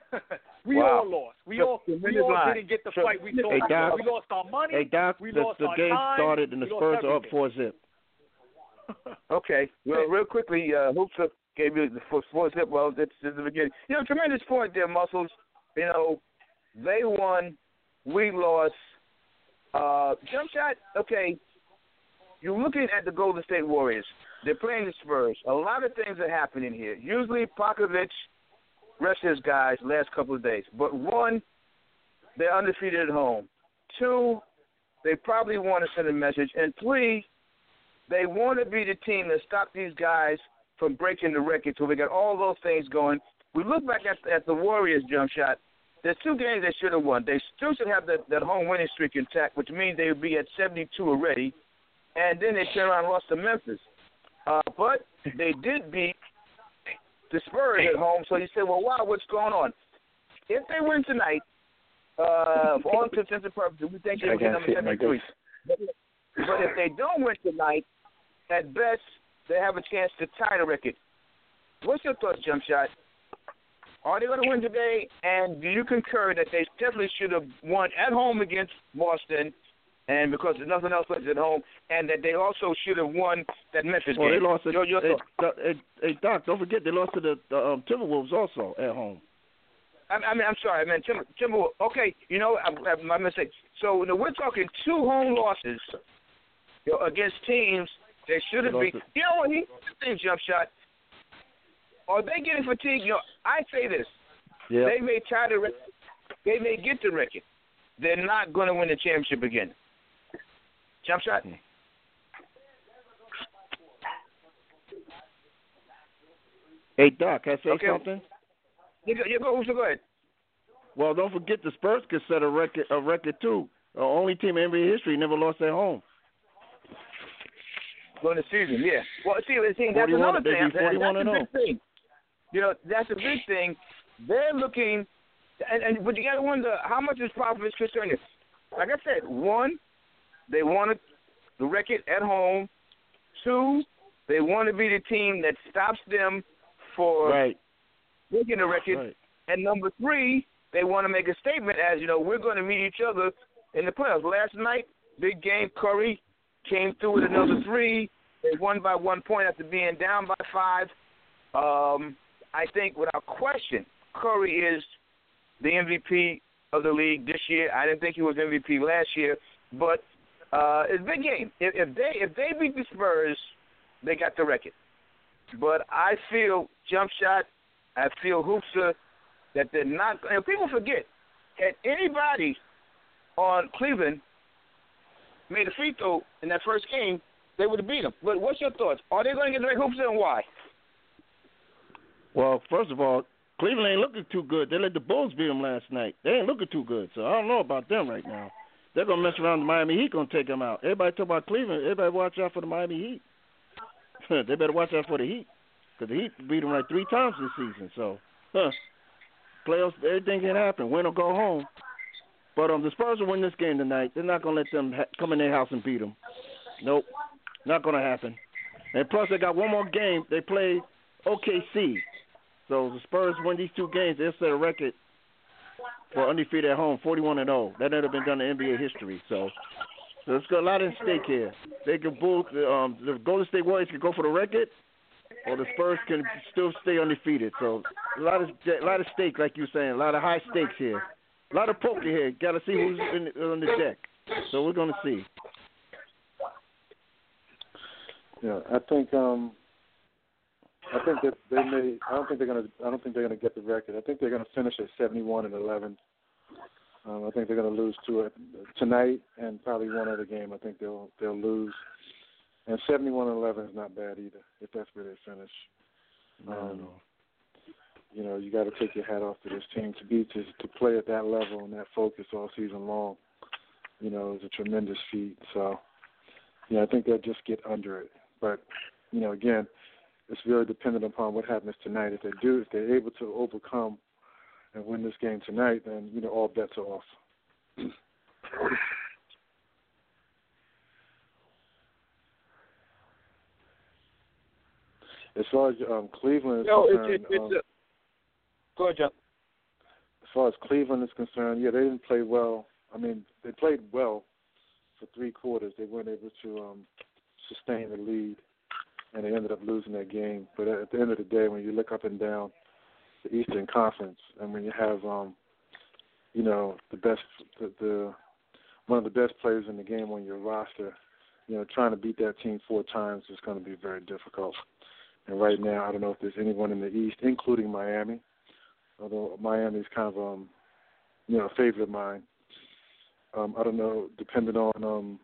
we wow. all lost. We all we all line. didn't get the fight we thought. Hey, Doc, we lost our money. Hey, Doc, we the, lost the our game time, started and the Spurs are up four zip. Okay. Well, real quickly, uh, Hoopster gave you the four zip. Well, that's the beginning. You know, tremendous point there, Muscles. You know, they won, we lost. Uh, jump shot, okay. You're looking at the Golden State Warriors. They're playing the Spurs. A lot of things are happening here. Usually, Popovich rests his guys last couple of days. But one, they're undefeated at home. Two, they probably want to send a message. And three, they want to be the team that stop these guys from breaking the record. So we got all those things going. We look back at, at the Warriors jump shot. There's two games they should have won. They still should have that, that home winning streak intact, which means they would be at seventy-two already. And then they turned around and lost to Memphis. Uh, but they did beat the Spurs at home. So you say, well, wow, what's going on? If they win tonight, uh, for all intents and purposes, we think they will get number seventy-three. But if they don't win tonight, at best, they have a chance to tie the record. What's your thoughts, Jump Shot? Are they going to win today? And do you concur that they definitely should have won at home against Boston, and because there's nothing else left at home, and that they also should have won that Memphis well, game? Well, they lost to your, your hey, hey, Doc, don't forget they lost to the, the um, Timberwolves also at home. I, I mean, I'm sorry, I meant Timber, Timberwolves. Okay, you know, I, I, my mistake. So no, we're talking two home losses you know, against teams they should have beat. You know what? He thing, Jump Shot. Are they getting fatigued? You know, I say this. Yep. They may tie the record. They may get the record. They're not going to win the championship again. Jump Shot? Hey, Doc, can I say okay. something? You go, you go, so go ahead. Well, don't forget the Spurs could set a record, a record too. The only team in N B A history never lost at home. During the season, yeah. Well, see, see that's another thing. That's, that's a big thing. You know, that's a big thing. They're looking, and, and but you got to wonder how much is Popovich concerning. Like I said, one, they wanted the record at home. Two, they want to be the team that stops them for right. breaking the record. Right. And number three, they want to make a statement as, you know, we're going to meet each other in the playoffs. Last night, big game, Curry came through with another three. They won by one point after being down by five. Um, I think without question, Curry is the M V P of the league this year. I didn't think he was M V P last year, but uh, it's a big game. If, if they if they beat the Spurs, they got the record. But I feel Jump Shot, I feel Hoopster, that they're not. And people forget, had anybody on Cleveland made a free throw in that first game, they would have beat them. But what's your thoughts? Are they going to get the Hoopster, and why? Well, first of all, Cleveland ain't looking too good. They let the Bulls beat them last night. They ain't looking too good, so I don't know about them right now. They're going to mess around. The Miami Heat going to take them out. Everybody talk about Cleveland. Everybody watch out for the Miami Heat. They better watch out for the Heat because the Heat beat them like three times this season. So, huh, playoffs, everything can happen. Win or go home. But um, the Spurs will win this game tonight. They're not going to let them ha- come in their house and beat them. Nope, not going to happen. And plus, they got one more game. They play O K C. So the Spurs win these two games, they'll set a record for undefeated at home, forty-one and oh. That never been done in N B A history. So, so it's got a lot at stake here. They could both, um, the Golden State Warriors could go for the record, or the Spurs can still stay undefeated. So a lot of a lot of stake, like you're saying, a lot of high stakes here, a lot of poker here. Got to see who's in, on the deck. So we're gonna see. Yeah, I think. Um, I think that they may. I don't think they're gonna. I don't think they're gonna get the record. I think they're gonna finish at seventy-one and eleven. Um, I think they're gonna lose to it tonight and probably one other game. I think they'll they'll lose. And seventy-one and eleven is not bad either if that's where they finish. Um, no. You know, you got to take your hat off to this team to be to to play at that level and that focus all season long. You know, is a tremendous feat. So, yeah, I think they'll just get under it. But you know, again, it's very dependent upon what happens tonight. If they do, if they're able to overcome and win this game tonight, then, you know, all bets are off. As far as um, Cleveland is no, concerned, it's, it's, it's um, a, go ahead, John. As far as Cleveland is concerned, yeah, they didn't play well. I mean, they played well for three quarters. They weren't able to um, sustain the lead. And they ended up losing that game. But at the end of the day, when you look up and down the Eastern Conference, and when you have, um, you know, the best, the, the one of the best players in the game on your roster, you know, trying to beat that team four times is going to be very difficult. And right now, I don't know if there's anyone in the East, including Miami, although Miami is kind of, um, you know, a favorite of mine. Um, I don't know, depending on um,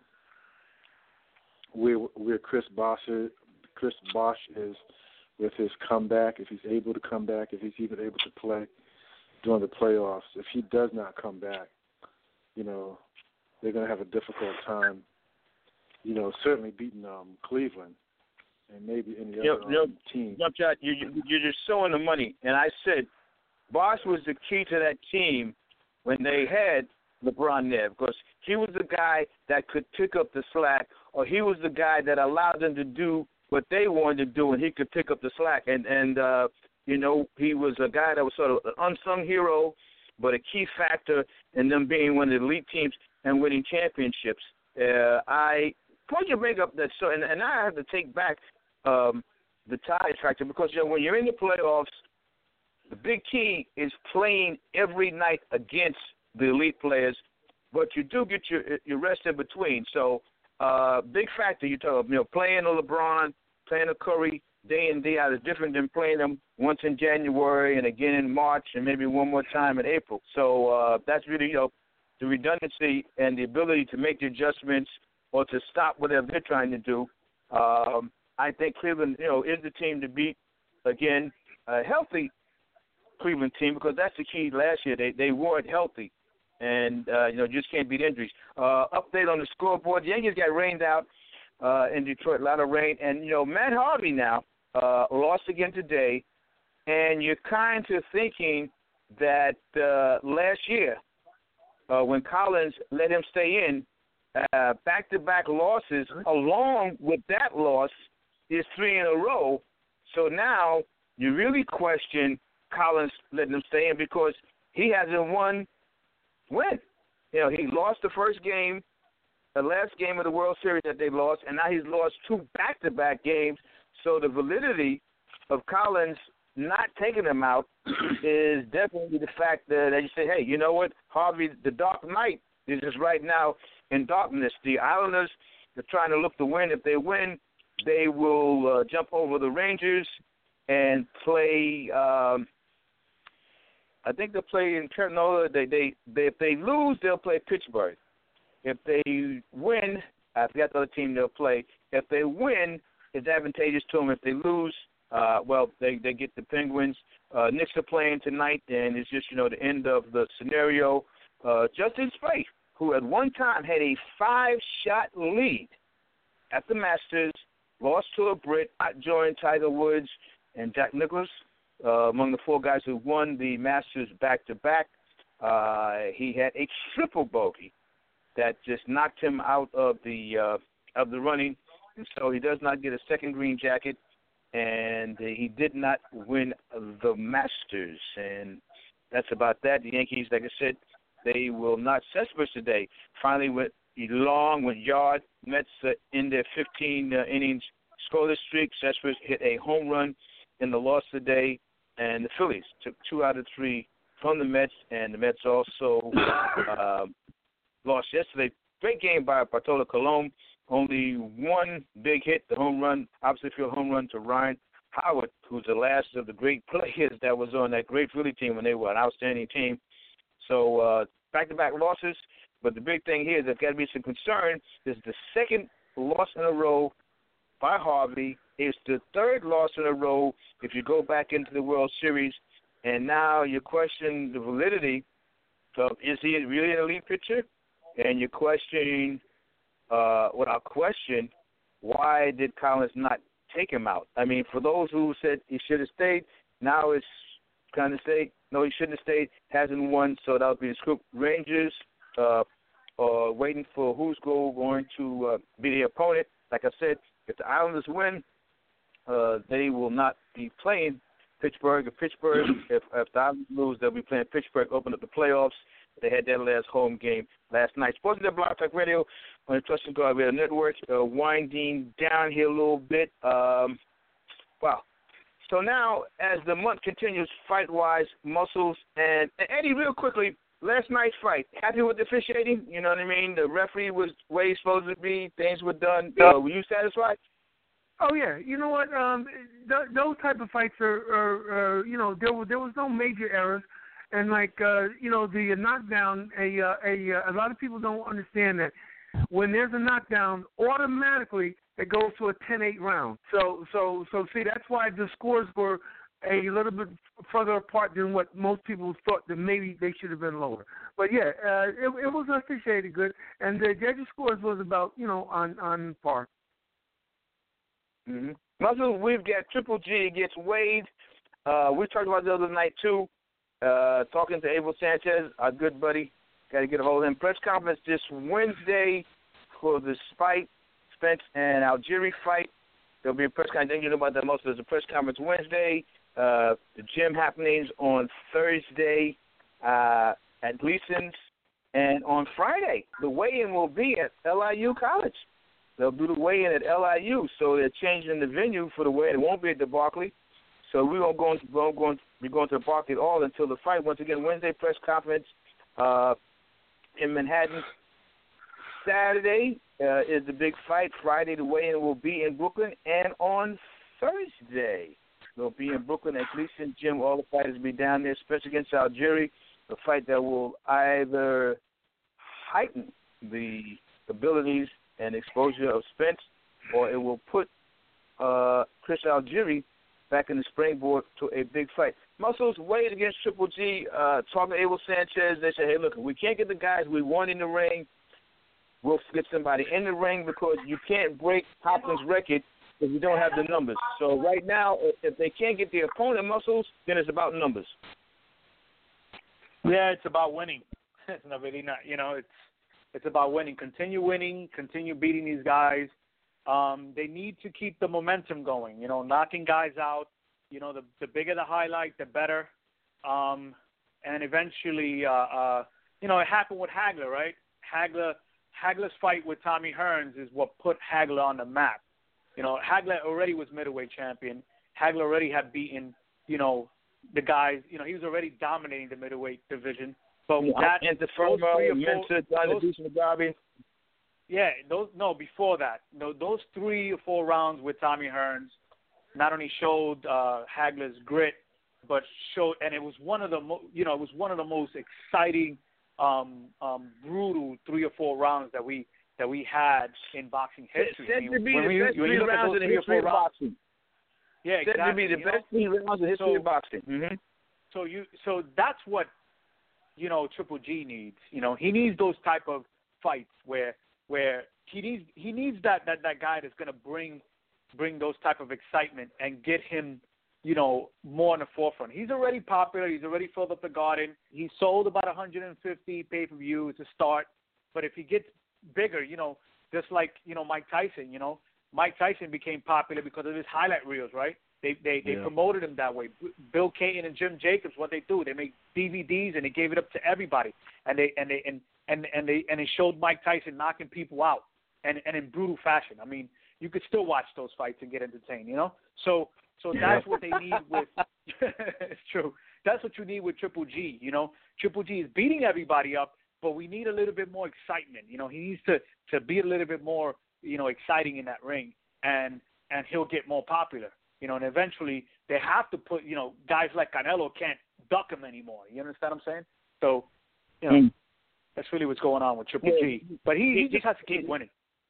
where where Chris Bosh is, Chris Bosh is with his comeback, if he's able to come back, if he's even able to play during the playoffs. If he does not come back, you know, they're going to have a difficult time, you know, certainly beating um, Cleveland and maybe any other yep, um, yep. team. Yep, John, you, you, you're just sowing the money. And I said Bosh was the key to that team when they had LeBron there, because he was the guy that could pick up the slack, or he was the guy that allowed them to do what they wanted to do, and he could pick up the slack. And, and uh, you know, he was a guy that was sort of an unsung hero, but a key factor in them being one of the elite teams and winning championships. Uh, I point you bring up that, so, and, and I have to take back um, the tie factor, because, you know, when you're in the playoffs, the big key is playing every night against the elite players, but you do get your your rest in between. So, uh, big factor, you talk, you know, playing a LeBron, playing a Curry day in, day out is different than playing them once in January and again in March and maybe one more time in April. So uh, that's really, you know, the redundancy and the ability to make the adjustments or to stop whatever they're trying to do. Um, I think Cleveland, you know, is the team to beat. Again, a healthy Cleveland team, because that's the key. Last year they they weren't healthy, and uh, you know, just can't beat injuries. Uh, update on the scoreboard: the Yankees got rained out uh, in Detroit, a lot of rain, and you know, Matt Harvey now uh, lost again today, and you're kind of thinking that uh, last year uh, when Collins let him stay in, uh, back-to-back losses along with that loss is three in a row. So now you really question Collins letting him stay in, because he hasn't won when. You know, he lost the first game, the last game of the World Series that they lost, and now he's lost two back-to-back games. So the validity of Collins not taking him out is definitely the fact that, that you say, hey, you know what, Harvey, the Dark Knight is just right now in darkness. The Islanders are trying to look to win. If they win, they will uh, jump over the Rangers and play um, – I think they'll play in Carolina. They, they, they, if they lose, they'll play Pittsburgh. If they win, I forgot the other team they'll play. If they win, it's advantageous to them. If they lose, uh, well, they, they get the Penguins. Uh, Knicks are playing tonight, and it's just, you know, the end of the scenario. Uh, Justin Spaeth, who at one time had a five-shot lead at the Masters, lost to a Brit, joined Tiger Woods and Jack Nicklaus. Uh, among the four guys who won the Masters back-to-back. Uh, he had a triple bogey that just knocked him out of the uh, of the running, and so he does not get a second green jacket, and uh, he did not win the Masters, and that's about that. The Yankees, like I said, they will not. Cespedes today finally went long, went yard. Mets uh, in their fifteen uh, innings scoreless streak. Cespedes hit a home run in the loss today, and the Phillies took two out of three from the Mets, and the Mets also uh, lost yesterday. Great game by Bartolo Colon. Only one big hit, the home run, opposite field home run to Ryan Howard, who's the last of the great players that was on that great Philly team when they were an outstanding team. So uh, back-to-back losses, but the big thing here is there's got to be some concern. This is the second loss in a row by Harvey. It's the third loss in a row if you go back into the World Series, and now you question the validity of, is he really an elite pitcher? And you're questioning, uh, without question, why did Collins not take him out? I mean, for those who said he should have stayed, now it's kind of say, no, he shouldn't have stayed, hasn't won, so that'll be the scoop. Rangers uh, are waiting for who's going to uh, be the opponent. Like I said, if the Islanders win, Uh, they will not be playing Pittsburgh. If Pittsburgh, if, if the Islanders lose, they'll be playing Pittsburgh, open up the playoffs. They had their last home game last night. Sports and Blog Talk Radio on the Trust and Guard Radio Network, uh, winding down here a little bit. Um, wow. So now, as the month continues, fight-wise, muscles, and, and Eddie, real quickly, last night's fight, happy with the officiating? You know what I mean? The referee was where he's supposed to be. Things were done. Uh, were you satisfied? Oh yeah, you know what? Um, th- those type of fights are, are, are, you know, there was there was no major errors, And like uh, you know, the knockdown, a uh, a a lot of people don't understand that when there's a knockdown, automatically it goes to a ten eight round. So so so see, that's why the scores were a little bit further apart than what most people thought that maybe they should have been lower. But yeah, uh, it, it was officiated good, and the judges' scores was about you know on on par. Mm-hmm. Muscle, we've got Triple G against Wade. Uh, we talked about the other night too. Uh, talking to Abel Sanchez, our good buddy. Got to get a hold of him. Press conference this Wednesday for the fight, Spence and Algieri fight. There'll be a press conference. I think you know about that most. There's a press conference Wednesday. Uh, the gym happenings on Thursday uh, at Gleason's. And on Friday, the weigh-in will be at L I U College. They'll do the weigh-in at L I U, so they're changing the venue for the weigh-in. It won't be at the Barclay. So we won't go into, we won't go into, be going to the Barclay at all until the fight. Once again, Wednesday press conference uh, in Manhattan. Saturday uh, is the big fight. Friday, the weigh-in will be in Brooklyn. And on Thursday, they'll be in Brooklyn at Gleason Gym. All the fighters will be down there, especially against Algieri, a fight that will either heighten the abilities and exposure of Spence, or it will put uh, Chris Algieri back in the springboard to a big fight. Muscles, Wade against Triple G, uh, talking to Abel Sanchez, they say, hey, look, we can't get the guys we want in the ring. We'll get somebody in the ring because you can't break Hopkins' record if you don't have the numbers. So right now, if they can't get the opponent, Muscles, then it's about numbers. Yeah, it's about winning. It's not really not, you know, it's it's about winning. Continue winning, continue beating these guys. Um, they need to keep the momentum going, you know, knocking guys out. You know, the the bigger the highlight, the better. Um, and eventually, uh, uh, you know, it happened with Hagler, right? Hagler, Hagler's fight with Tommy Hearns is what put Hagler on the map. You know, Hagler already was middleweight champion. Hagler already had beaten, you know, the guys. You know, he was already dominating the middleweight division. But yeah, that, and the those three or four, those, yeah, those no before that, no, those three or four rounds with Tommy Hearns not only showed uh, Hagler's grit, but showed, and it was one of the, mo- you know, it was one of the most exciting, um, um, brutal three or four rounds that we that we had in boxing history. Said to be when the we, best when three rounds in the history of boxing. Yeah, exactly. Said to be the you best know? three rounds in the history so, of boxing. Mm-hmm. So you, so that's what, you know, Triple G needs. You know, he needs those type of fights where where he needs he needs that, that, that guy that's going to bring bring those type of excitement and get him, you know, more in the forefront. He's already popular. He's already filled up the garden. He sold about one hundred fifty pay-per-views to start. But if he gets bigger, you know, just like, you know, Mike Tyson, you know, Mike Tyson became popular because of his highlight reels, right? They they, they yeah. promoted him that way. Bill Caton and Jim Jacobs, what they do, they make D V Ds and they gave it up to everybody, and they and they and and, and they and they showed Mike Tyson knocking people out, and and in brutal fashion. I mean, you could still watch those fights and get entertained, you know. So so that's what they need with. It's true. That's what you need with Triple G. You know, Triple G is beating everybody up, but we need a little bit more excitement. You know, he needs to to be a little bit more, you know, exciting in that ring, and and he'll get more popular. You know, and eventually they have to put, you know, guys like Canelo can't duck him anymore. You understand what I'm saying? So, you know, mm. that's really what's going on with Triple yeah. G. But he, he just has to keep winning.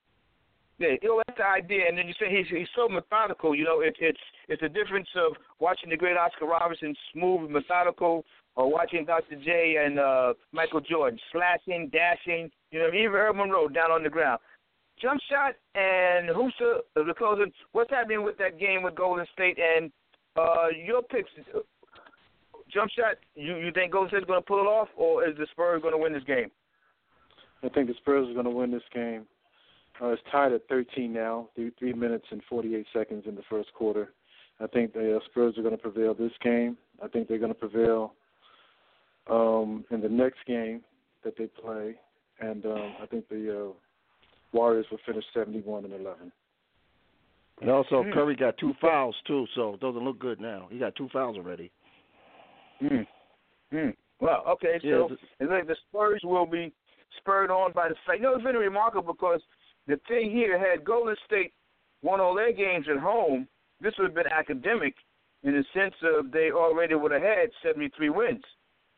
Yeah, you know, that's the idea. And then you say he's he's so methodical. You know, it, it's it's a difference of watching the great Oscar Robertson, smooth, methodical, or watching Doctor J and uh, Michael Jordan slashing, dashing. You know, even Earl Monroe down on the ground. Jump shot and Husa, the closing. What's happening with that game with Golden State and uh, your picks? Jump shot. You you think Golden State's going to pull it off, or is the Spurs going to win this game? I think the Spurs are going to win this game. Uh, it's tied at thirteen now. Three, three minutes and forty-eight seconds in the first quarter. I think the uh, Spurs are going to prevail this game. I think they're going to prevail um, in the next game that they play, and um, I think the uh, Warriors will finish seventy-one and eleven. And also, Curry got two fouls, too, so it doesn't look good now. He got two fouls already. Mm. Mm. Well, okay, so yeah, it's like the Spurs will be spurred on by the fact. You know, it's been remarkable because the thing here, had Golden State won all their games at home, this would have been academic in the sense of they already would have had seventy-three wins.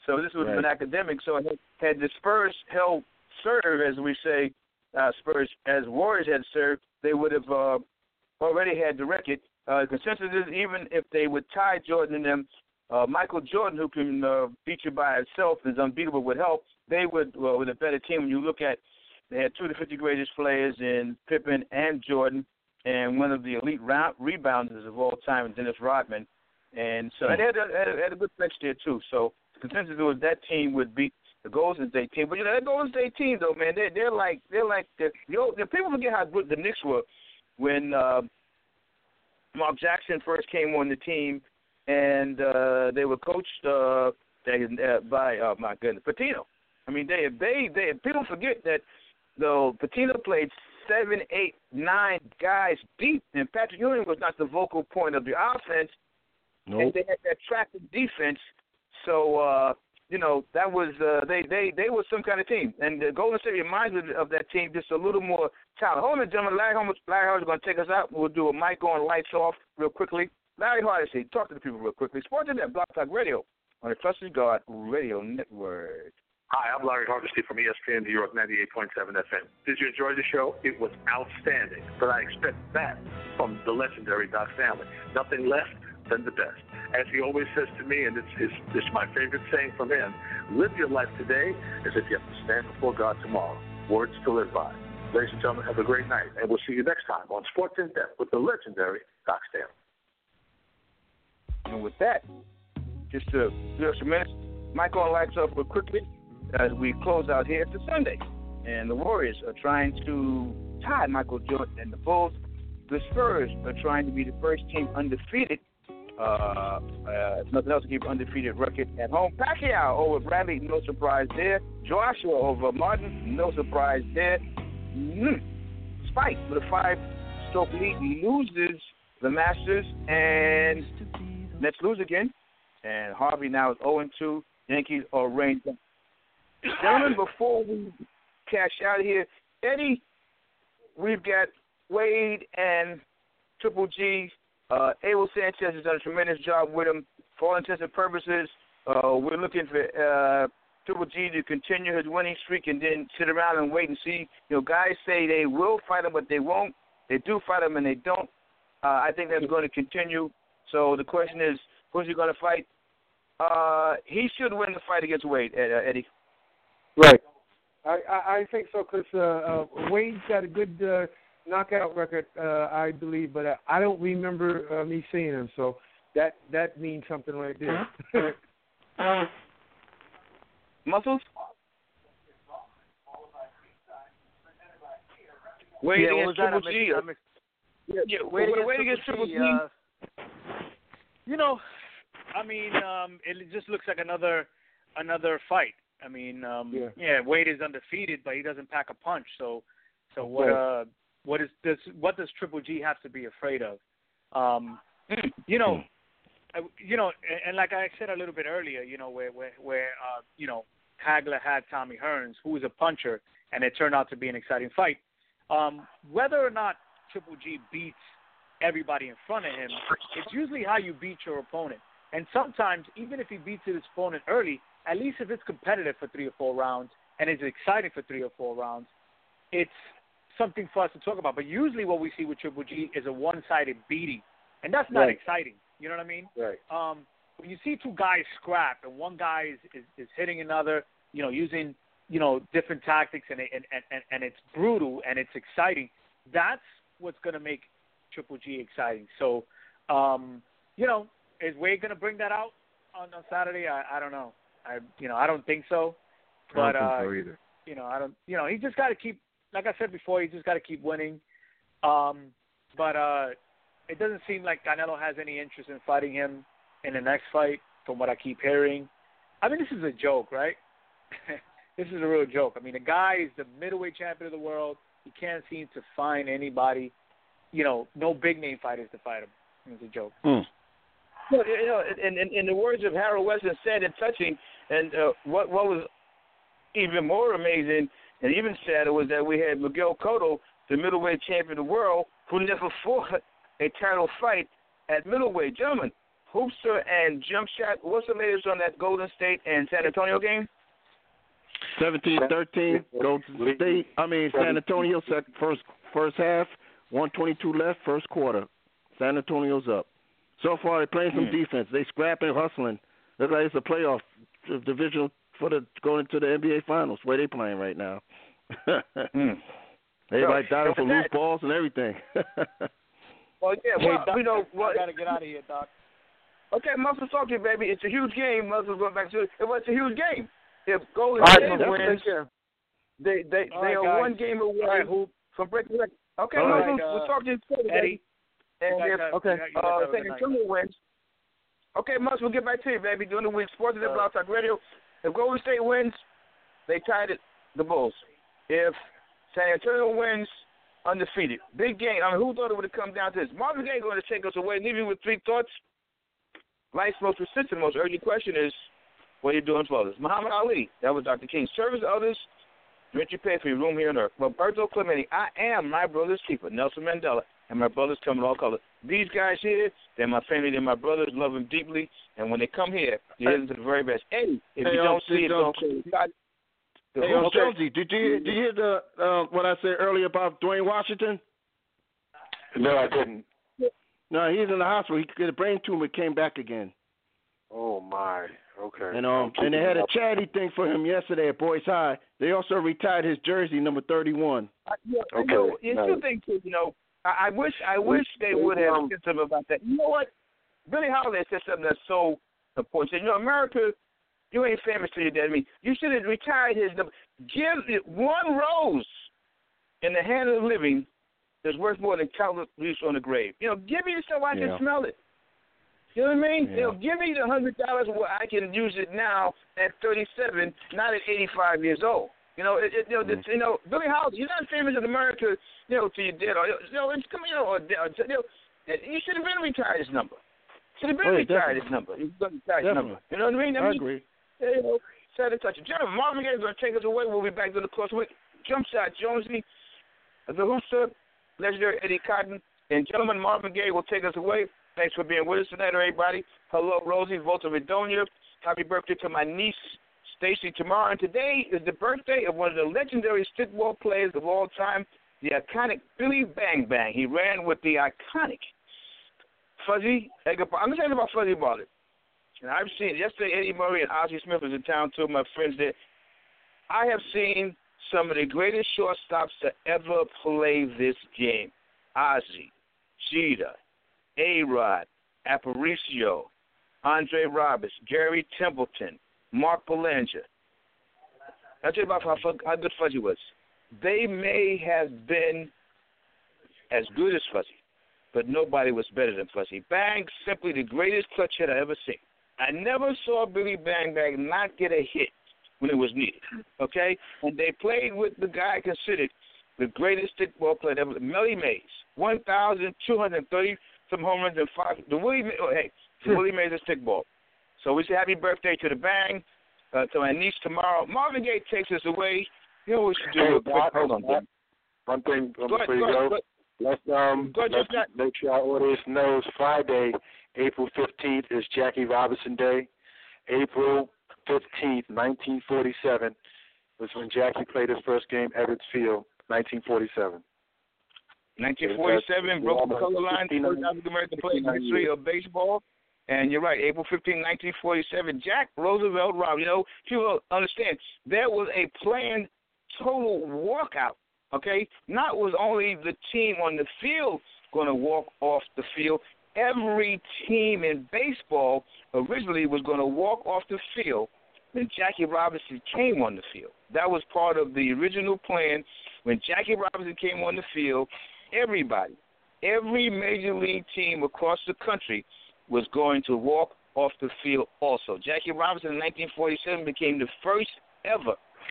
So this would have Right. been academic. So had, had the Spurs held serve, as we say, uh, Spurs as Warriors had served, they would have uh, already had the record. Uh, the consensus is even if they would tie Jordan and them, uh, Michael Jordan, who can uh, beat you by himself, is unbeatable with help. They would, well, with a better team. When you look at, they had two of the fifty greatest players in Pippen and Jordan, and one of the elite round, rebounders of all time, Dennis Rodman. And so and they had a, had, a, had a good bench there, too. So the consensus was that team would beat the Golden State team. But, you know, that Golden State team, though, man, they're, they're like, they're like, the, you know, the people forget how good the Knicks were when uh, Mark Jackson first came on the team, and uh, they were coached uh, they, uh, by, oh, my goodness, Pitino. I mean, they, they, they, people forget that, though, Pitino played seven, eight, nine guys deep, and Patrick Ewing was not the vocal point of the offense. Nope. And they had that track defense. So, uh, you know, that was uh, they, they they were some kind of team. And the Golden State reminds me of that team, just a little more talent. Hold on, gentlemen. Larry Hart, Larry Hart is going to take us out. We'll do a mic on, lights off real quickly. Larry Hart, talk to the people real quickly. Sports Internet, Block Talk Radio on the Trusted God Radio Network. Hi, I'm Larry Hardesty from E S P N New York ninety-eight point seven F M. Did you enjoy the show? It was outstanding, but I expect that from the legendary Doc Stanley. Nothing less than the best. As he always says to me, and it's, it's, it's my favorite saying from him, live your life today as if you have to stand before God tomorrow. Words to live by. Ladies and gentlemen, have a great night, and we'll see you next time on Sports in Depth with the legendary Doc Stanley. And with that, just to give us a minute, mic on, lights off real quickly as we close out here. It's a Sunday, and the Warriors are trying to tie Michael Jordan and the Bulls. The Spurs are trying to be the first team undefeated. Uh, uh, if nothing else, to keep an undefeated record at home. Pacquiao over Bradley, no surprise there. Joshua over Martin, no surprise there. Mm. Spike with a five-stroke lead loses the Masters, and Nets lose again. And Harvey now is oh and two. Yankees are reigned. Gentlemen, before we cash out here, Eddie, we've got Wade and Triple G. Uh, Abel Sanchez has done a tremendous job with him. For all intents and purposes, uh, we're looking for uh, Triple G to continue his winning streak and then sit around and wait and see. You know, guys say they will fight him, but they won't. They do fight him, and they don't. Uh, I think that's going to continue. So the question is, who's he going to fight? Uh, he should win the fight against Wade, uh, Eddie. Right. I, I, I think so because uh, uh, Wade's got a good uh, knockout record, uh, I believe, but I, I don't remember uh, me seeing him. So that that means something right there. uh, muscles? Wade yeah, against Triple G. I'm, I'm, yeah, yeah, Wade against, Wade against Triple G. G. Uh, you know, I mean, um, it just looks like another another fight. I mean, um, yeah. yeah, Wade is undefeated, but he doesn't pack a punch. So, so what? Uh, what is this? What does Triple G have to be afraid of? Um, you know, I, you know, and, and like I said a little bit earlier, you know, where where where uh, you know, Hagler had Tommy Hearns, who was a puncher, and it turned out to be an exciting fight. Um, whether or not Triple G beats everybody in front of him, it's usually how you beat your opponent. And sometimes, even if he beats his opponent early, at least if it's competitive for three or four rounds and it's exciting for three or four rounds, it's something for us to talk about. But usually what we see with Triple G is a one-sided beating, and that's not right. exciting. You know what I mean? Right. Um, when you see two guys scrap and one guy is, is, is hitting another, you know, using, you know, different tactics, and, and, and, and it's brutal and it's exciting, that's what's going to make Triple G exciting. So, um, you know, is Wade going to bring that out on, on Saturday? I, I don't know. I you know I don't think so. But I don't uh, think so either. You know I don't. You know he just got to keep. Like I said before, he just got to keep winning. Um, but uh, it doesn't seem like Canelo has any interest in fighting him in the next fight, from what I keep hearing. I mean, this is a joke, right? This is a real joke. I mean, the guy is the middleweight champion of the world. He can't seem to find anybody. You know, no big name fighters to fight him. It's a joke. Mm. Well, you know, in, in, in the words of Harold Weston, sad and touching, and uh, what what was even more amazing and even sadder was that we had Miguel Cotto, the middleweight champion of the world, who never fought a title fight at middleweight. Gentlemen, Hoopster and Jump Shot. What's the latest on that Golden State and San Antonio game? seventeen thirteen, Golden State. I mean, San Antonio, second, first, first half, one twenty-two left, first quarter. San Antonio's up. So far, they're playing some hmm. defense. They scrapping, hustling. Looks like it's a playoff division for the going into the N B A Finals, where they playing right now. hmm. Everybody so, diving for loose balls and everything. Well, yeah, well, hey, Doc, you know, well, I gotta get out of here, Doc. Okay, Muscle talk to you, baby. It's a huge game. Muscle's going back to it. It was a huge game. If Golden State wins, they they All they right, are guys. one game away right, from breaking record. Okay, All Muscle, right, uh, we'll talk to you soon, Eddie. And if got, okay, you got, you uh, San Antonio wins. Okay, Muscle, we'll get back to you, baby. During the week, Sports and Blog Talk Radio. If Golden State wins, they tied it the Bulls. If San Antonio wins, undefeated. Big game. I mean, who thought it would have come down to this? Marvin Gaye going to take us away, leave you with three thoughts. Life's most persistent, most urgent question is, what are you doing for others? Muhammad Ali, that was Doctor King. Service others, rent you pay for your room here on earth. Roberto Clemente, I am my brother's keeper. Nelson Mandela, and my brothers come in all colors. These guys here, they're my family, they're my brothers, love them deeply, and when they come here, you hear them to the very best. Eddie, if hey, you don't see it, don't say God, Hey, um, Jonesy, did you did you hear the uh, what I said earlier about Dwayne Washington? No, I didn't. No, he's in the hospital. He got a brain tumor, came back again. Oh my, okay. And um, and they had a charity thing for him yesterday at Boys High. They also retired his jersey, number thirty-one. I, yeah, okay. You know, it's no. two things, you know. I, I wish I wish they would have said something about that. You know what? Billie Holiday said something that's so important. She said, you know, America, you ain't famous till you're dead. I mean, you should have retired his number. Give it one rose in the hand of the living that's worth more than countless leaves on the grave. You know, give me it so I yeah. can smell it. You know what I mean? Yeah. You know, give me the hundred dollars where I can use it now at thirty-seven, not at eighty-five years old. You know, it, it, you know, mm-hmm. the, you know, Billie Holiday, you're not famous in America, you know, till you're dead. Or, you know, it's coming, you know, or, or, you know, you should have been retired this number. Should have been oh, retired this number. You should have retired this number. You know what I mean? I, I mean, agree. You know, sad to touch it. Gentlemen, Marvin Gaye is going to take us away. We'll be back to the course with Jump Shot Jonesy, the Hoopster, legendary Eddie Cotton, and gentlemen, Marvin Gaye will take us away. Thanks for being with us tonight, everybody. Hello, Rosie, Volta Redonia. Happy birthday to my niece, Stacy, tomorrow. And today is the birthday of one of the legendary stickball players of all time, the iconic Billy Bang Bang. He ran with the iconic Fuzzy Edgar. I'm going to tell you about Fuzzy Bartlett. And I've seen, yesterday, Eddie Murray and Ozzie Smith was in town, two of my friends there. I have seen some of the greatest shortstops to ever play this game. Ozzie, Jeter, A-Rod, Aparicio, Andre Roberts, Gary Templeton, Mark Belanger. I'll tell you about how, how good Fuzzy was. They may have been as good as Fuzzy, but nobody was better than Fuzzy. Bang, simply the greatest clutch hit I ever seen. I never saw Billy Bang Bang not get a hit when it was needed, okay? And they played with the guy considered the greatest stickball player ever, Melly Mays, one thousand two hundred thirty some home runs and five. The Willie, oh, hey, the Willie Mays of stickball. So we say happy birthday to the Bang, uh, to my niece tomorrow. Marvin Gaye takes us away. You know what we should do? Hey, real quick. Doc, Hold on, Doc. One thing um, go ahead, before you go. go. go. Let's um Go ahead, let's Jeff. make sure our audience knows Friday, April fifteenth is Jackie Robinson Day. April fifteenth, nineteen forty-seven was when Jackie played his first game, Ebbets Field, nineteen forty-seven. nineteen forty-seven broke the color line, first African American player in the history of baseball. And you're right, April fifteenth, nineteen forty-seven, Jack Roosevelt Rob. You know, people understand there was a planned total walkout. Okay, not was only the team on the field going to walk off the field. Every team in baseball originally was going to walk off the field when Jackie Robinson came on the field. That was part of the original plan. When Jackie Robinson came on the field, everybody, every major league team across the country was going to walk off the field also. Jackie Robinson in nineteen forty-seven became the first ever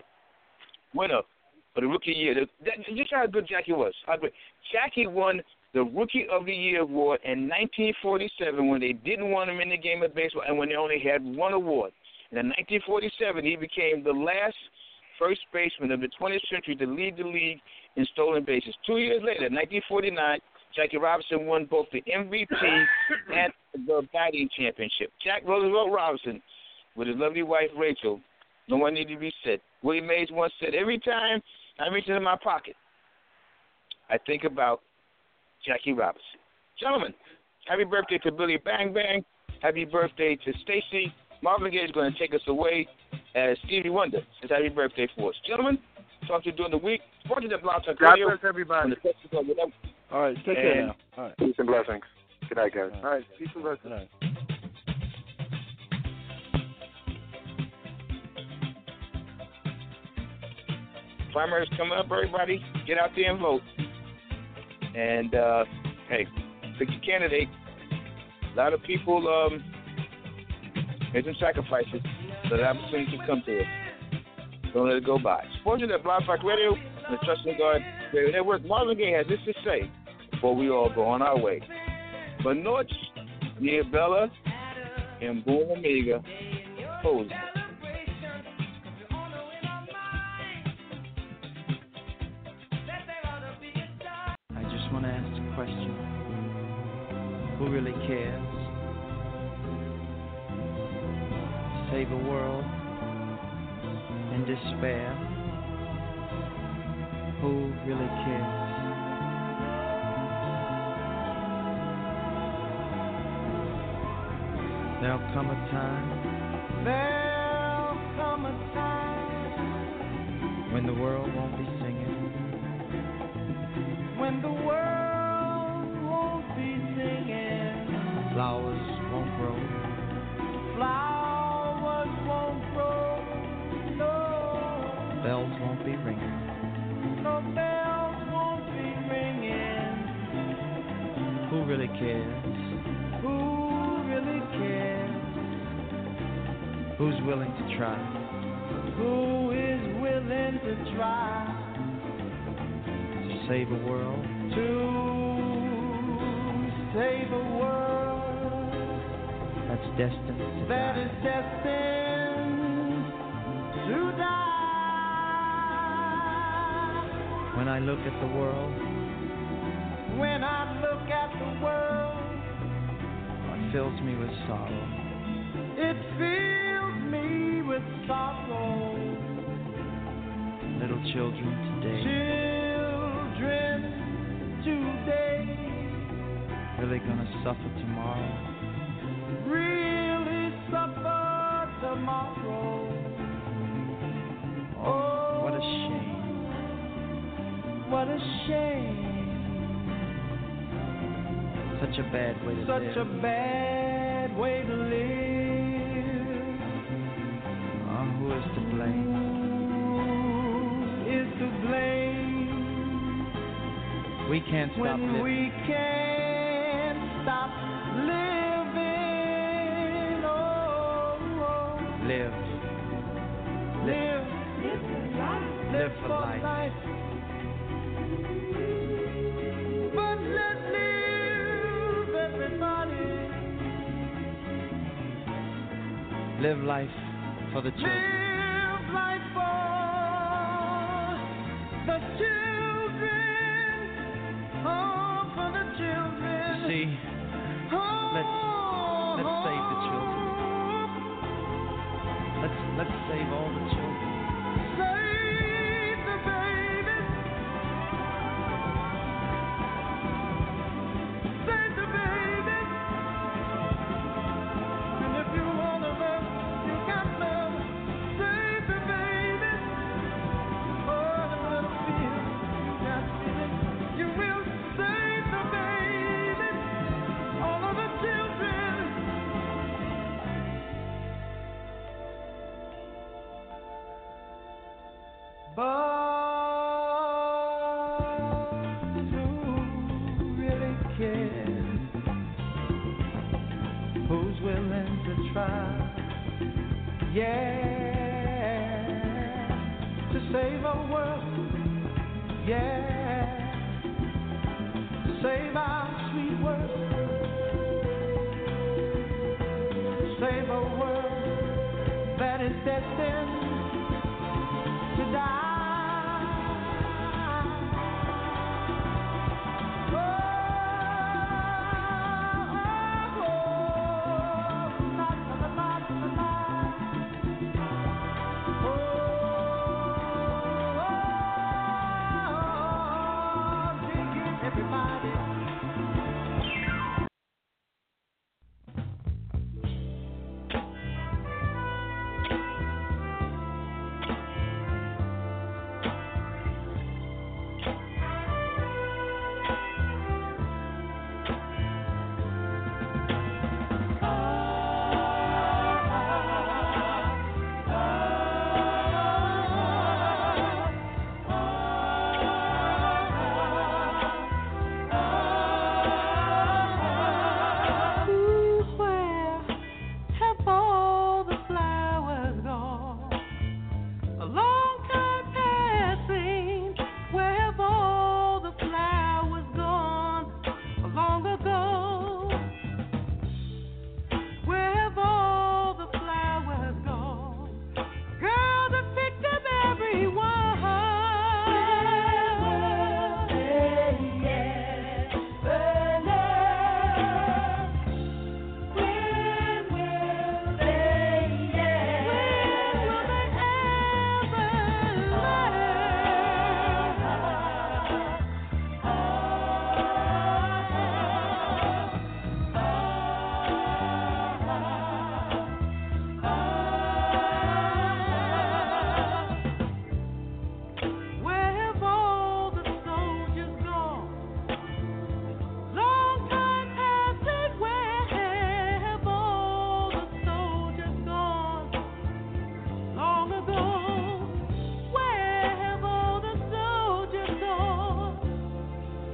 winner of the Rookie Year. Just how good Jackie was. Jackie won the Rookie of the Year award in nineteen forty-seven when they didn't want him in the game of baseball and when they only had one award. And in nineteen forty-seven, he became the last first baseman of the twentieth century to lead the league in stolen bases. Two years later, nineteen forty-nine, Jackie Robinson won both the M V P and the batting championship. Jack Roosevelt Robinson, with his lovely wife Rachel, no one needed to be said. Willie Mays once said, every time I reach into my pocket, I think about Jackie Robinson. Gentlemen, happy birthday to Billy Bang Bang. Happy birthday to Stacy. Marvin Gaye is going to take us away as Stevie Wonder says happy birthday for us. Gentlemen, talk to you during the week. Sports and Blog Talk Radio. God bless everybody. All right, take care now. All right. Peace and blessings. Good night, guys. All right, peace and blessings. Good night. Primaries coming up, everybody. Get out there and vote. And, uh, hey, pick your candidate. A lot of people um, made some sacrifices so that opportunity can come to us. Don't let it go by. Sports at Blog Talk Radio and the Trusting God Radio Network. Marvin Gaye has this to say before we all go on our way. But Noche, near Bella, and Boom Omega, Pose. I just want to ask a question. Who really cares? Save a world in despair. Who really cares? There'll come a time. There'll come a time when the world won't be singing. When the world won't be singing. Flowers won't grow. Flowers won't grow. No. Bells won't be ringing. No bells won't be ringing. Who really cares? Who really cares? Who's willing to try? Who is willing to try to save a world? To save a world that's destined to that die. Is destined to die. When I look at the world, when I look at the world, it fills me with sorrow. It fills me with sorrow. Little children today. Children today. Really gonna suffer tomorrow. Really suffer tomorrow. Oh, what a shame. What a shame. Such a bad way to Such live. Such a bad way to live. Oh, who is to blame? Who is to blame? We can't stop when living. we can't stop living. Oh, oh. Live. Live. Live, live, live for life. life. But let's live, everybody. Live life for the children. Live life for the children. Oh, for the children. See, oh, let's let's save the children. Let's let's save all the children. Save the babies. Save the babies. And if you wanna love, you got love. Save the babies. Oh, the little fear, you got feeling. You will save the babies. All of the children. But who really cares? Who's willing to try? Yeah, to save our world. Yeah, to save our sweet world. Save a world that is destined to die. Oh,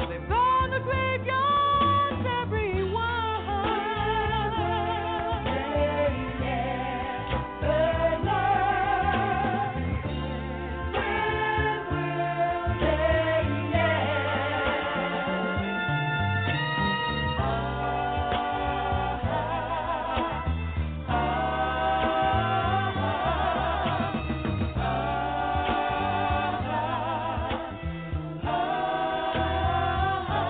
Ah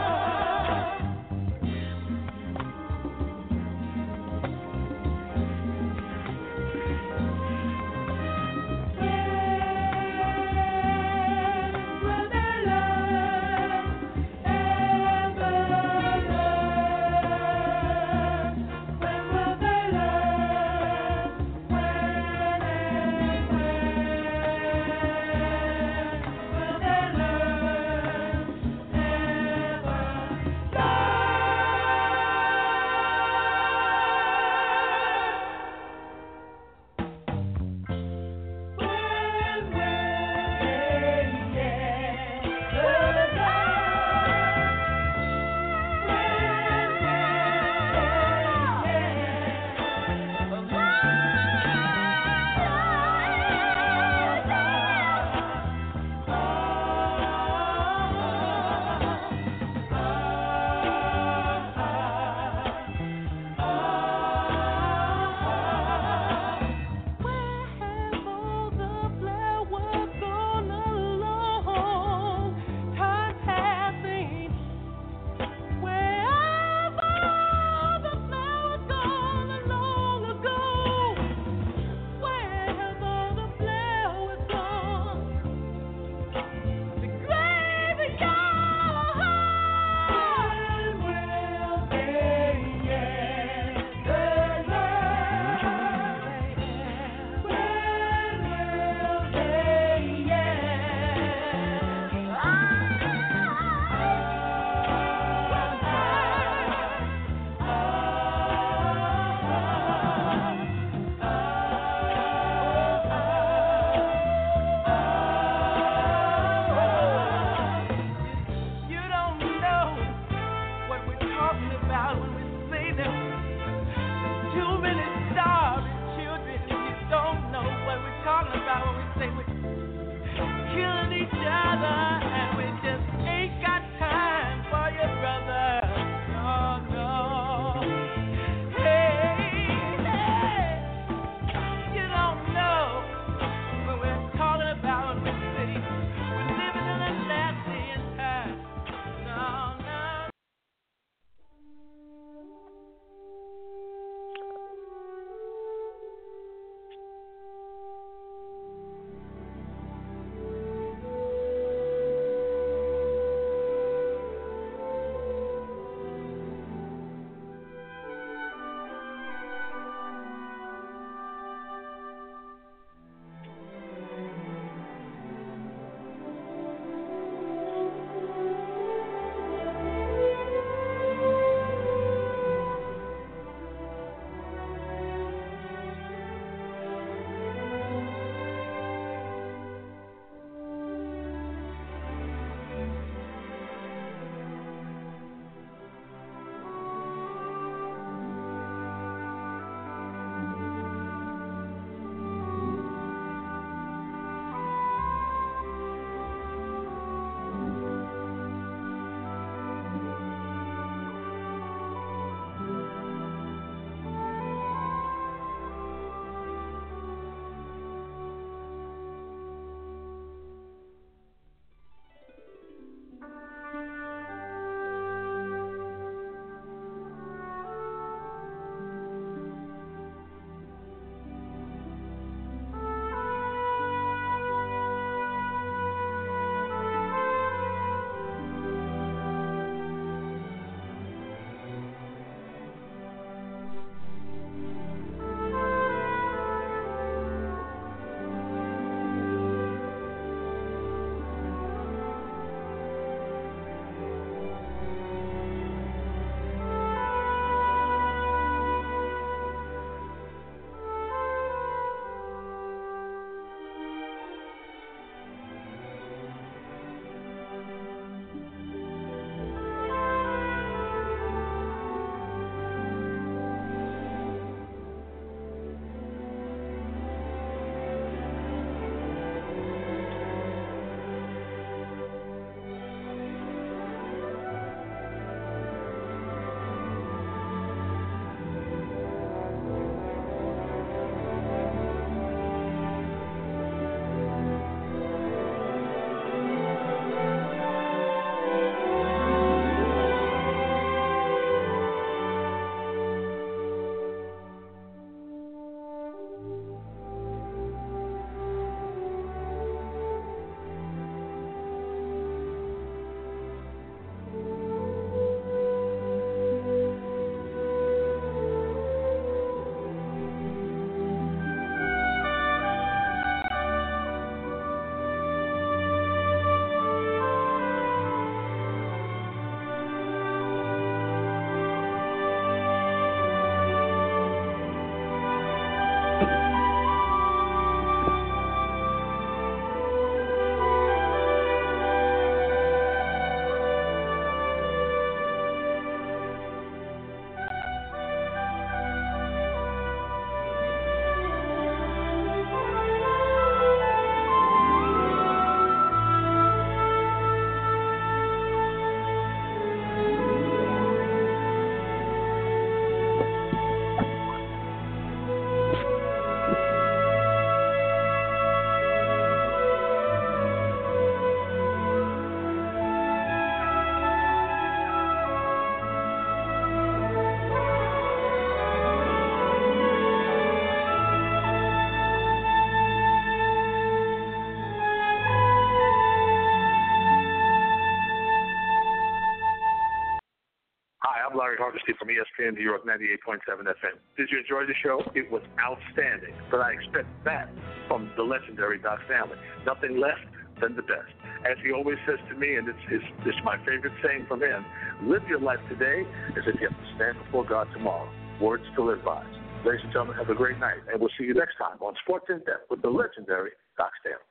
I'm Larry Hardesty from E S P N New York ninety-eight point seven F M. Did you enjoy the show? It was outstanding, but I expect that from the legendary Doc Stanley. Nothing less than the best. As he always says to me, and it's, it's, it's my favorite saying from him, live your life today as if you have to stand before God tomorrow. Words to live by. Ladies and gentlemen, have a great night, and we'll see you next time on Sports in Depth with the legendary Doc Stanley.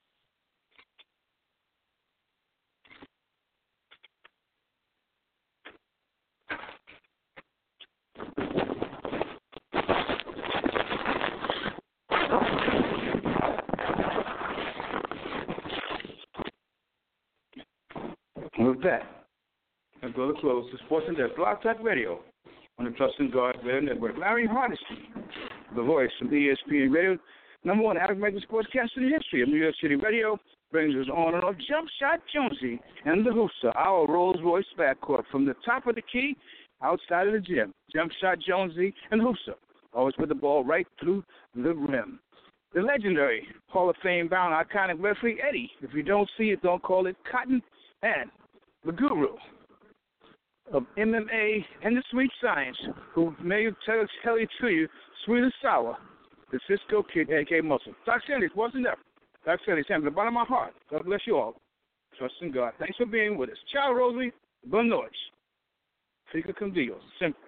With that, I go to close to Sports and Depth Blog Talk Radio on the Trust in God Radio Network. Larry Hardesty, the voice of E S P N Radio, number one African-American sportscaster in the history of New York City radio, brings us on and off Jump Shot Jonesy and the Hooser, our Rolls-Royce backcourt from the top of the key outside of the gym. Jump Shot Jonesy and Hooser always put the ball right through the rim. The legendary Hall of Fame bound iconic referee Eddie. If you don't see it, don't call it cotton. And the guru of M M A and the sweet science, who may tell, tell you to you, sweet and sour, the Cisco Kid, A K A Muscle. Doc Stanley, wasn't there? Doc Stanley, from the bottom of my heart. God bless you all. Trust in God. Thanks for being with us. Ciao, Rosalie. Boa noite. Fica com Deus. Sempre.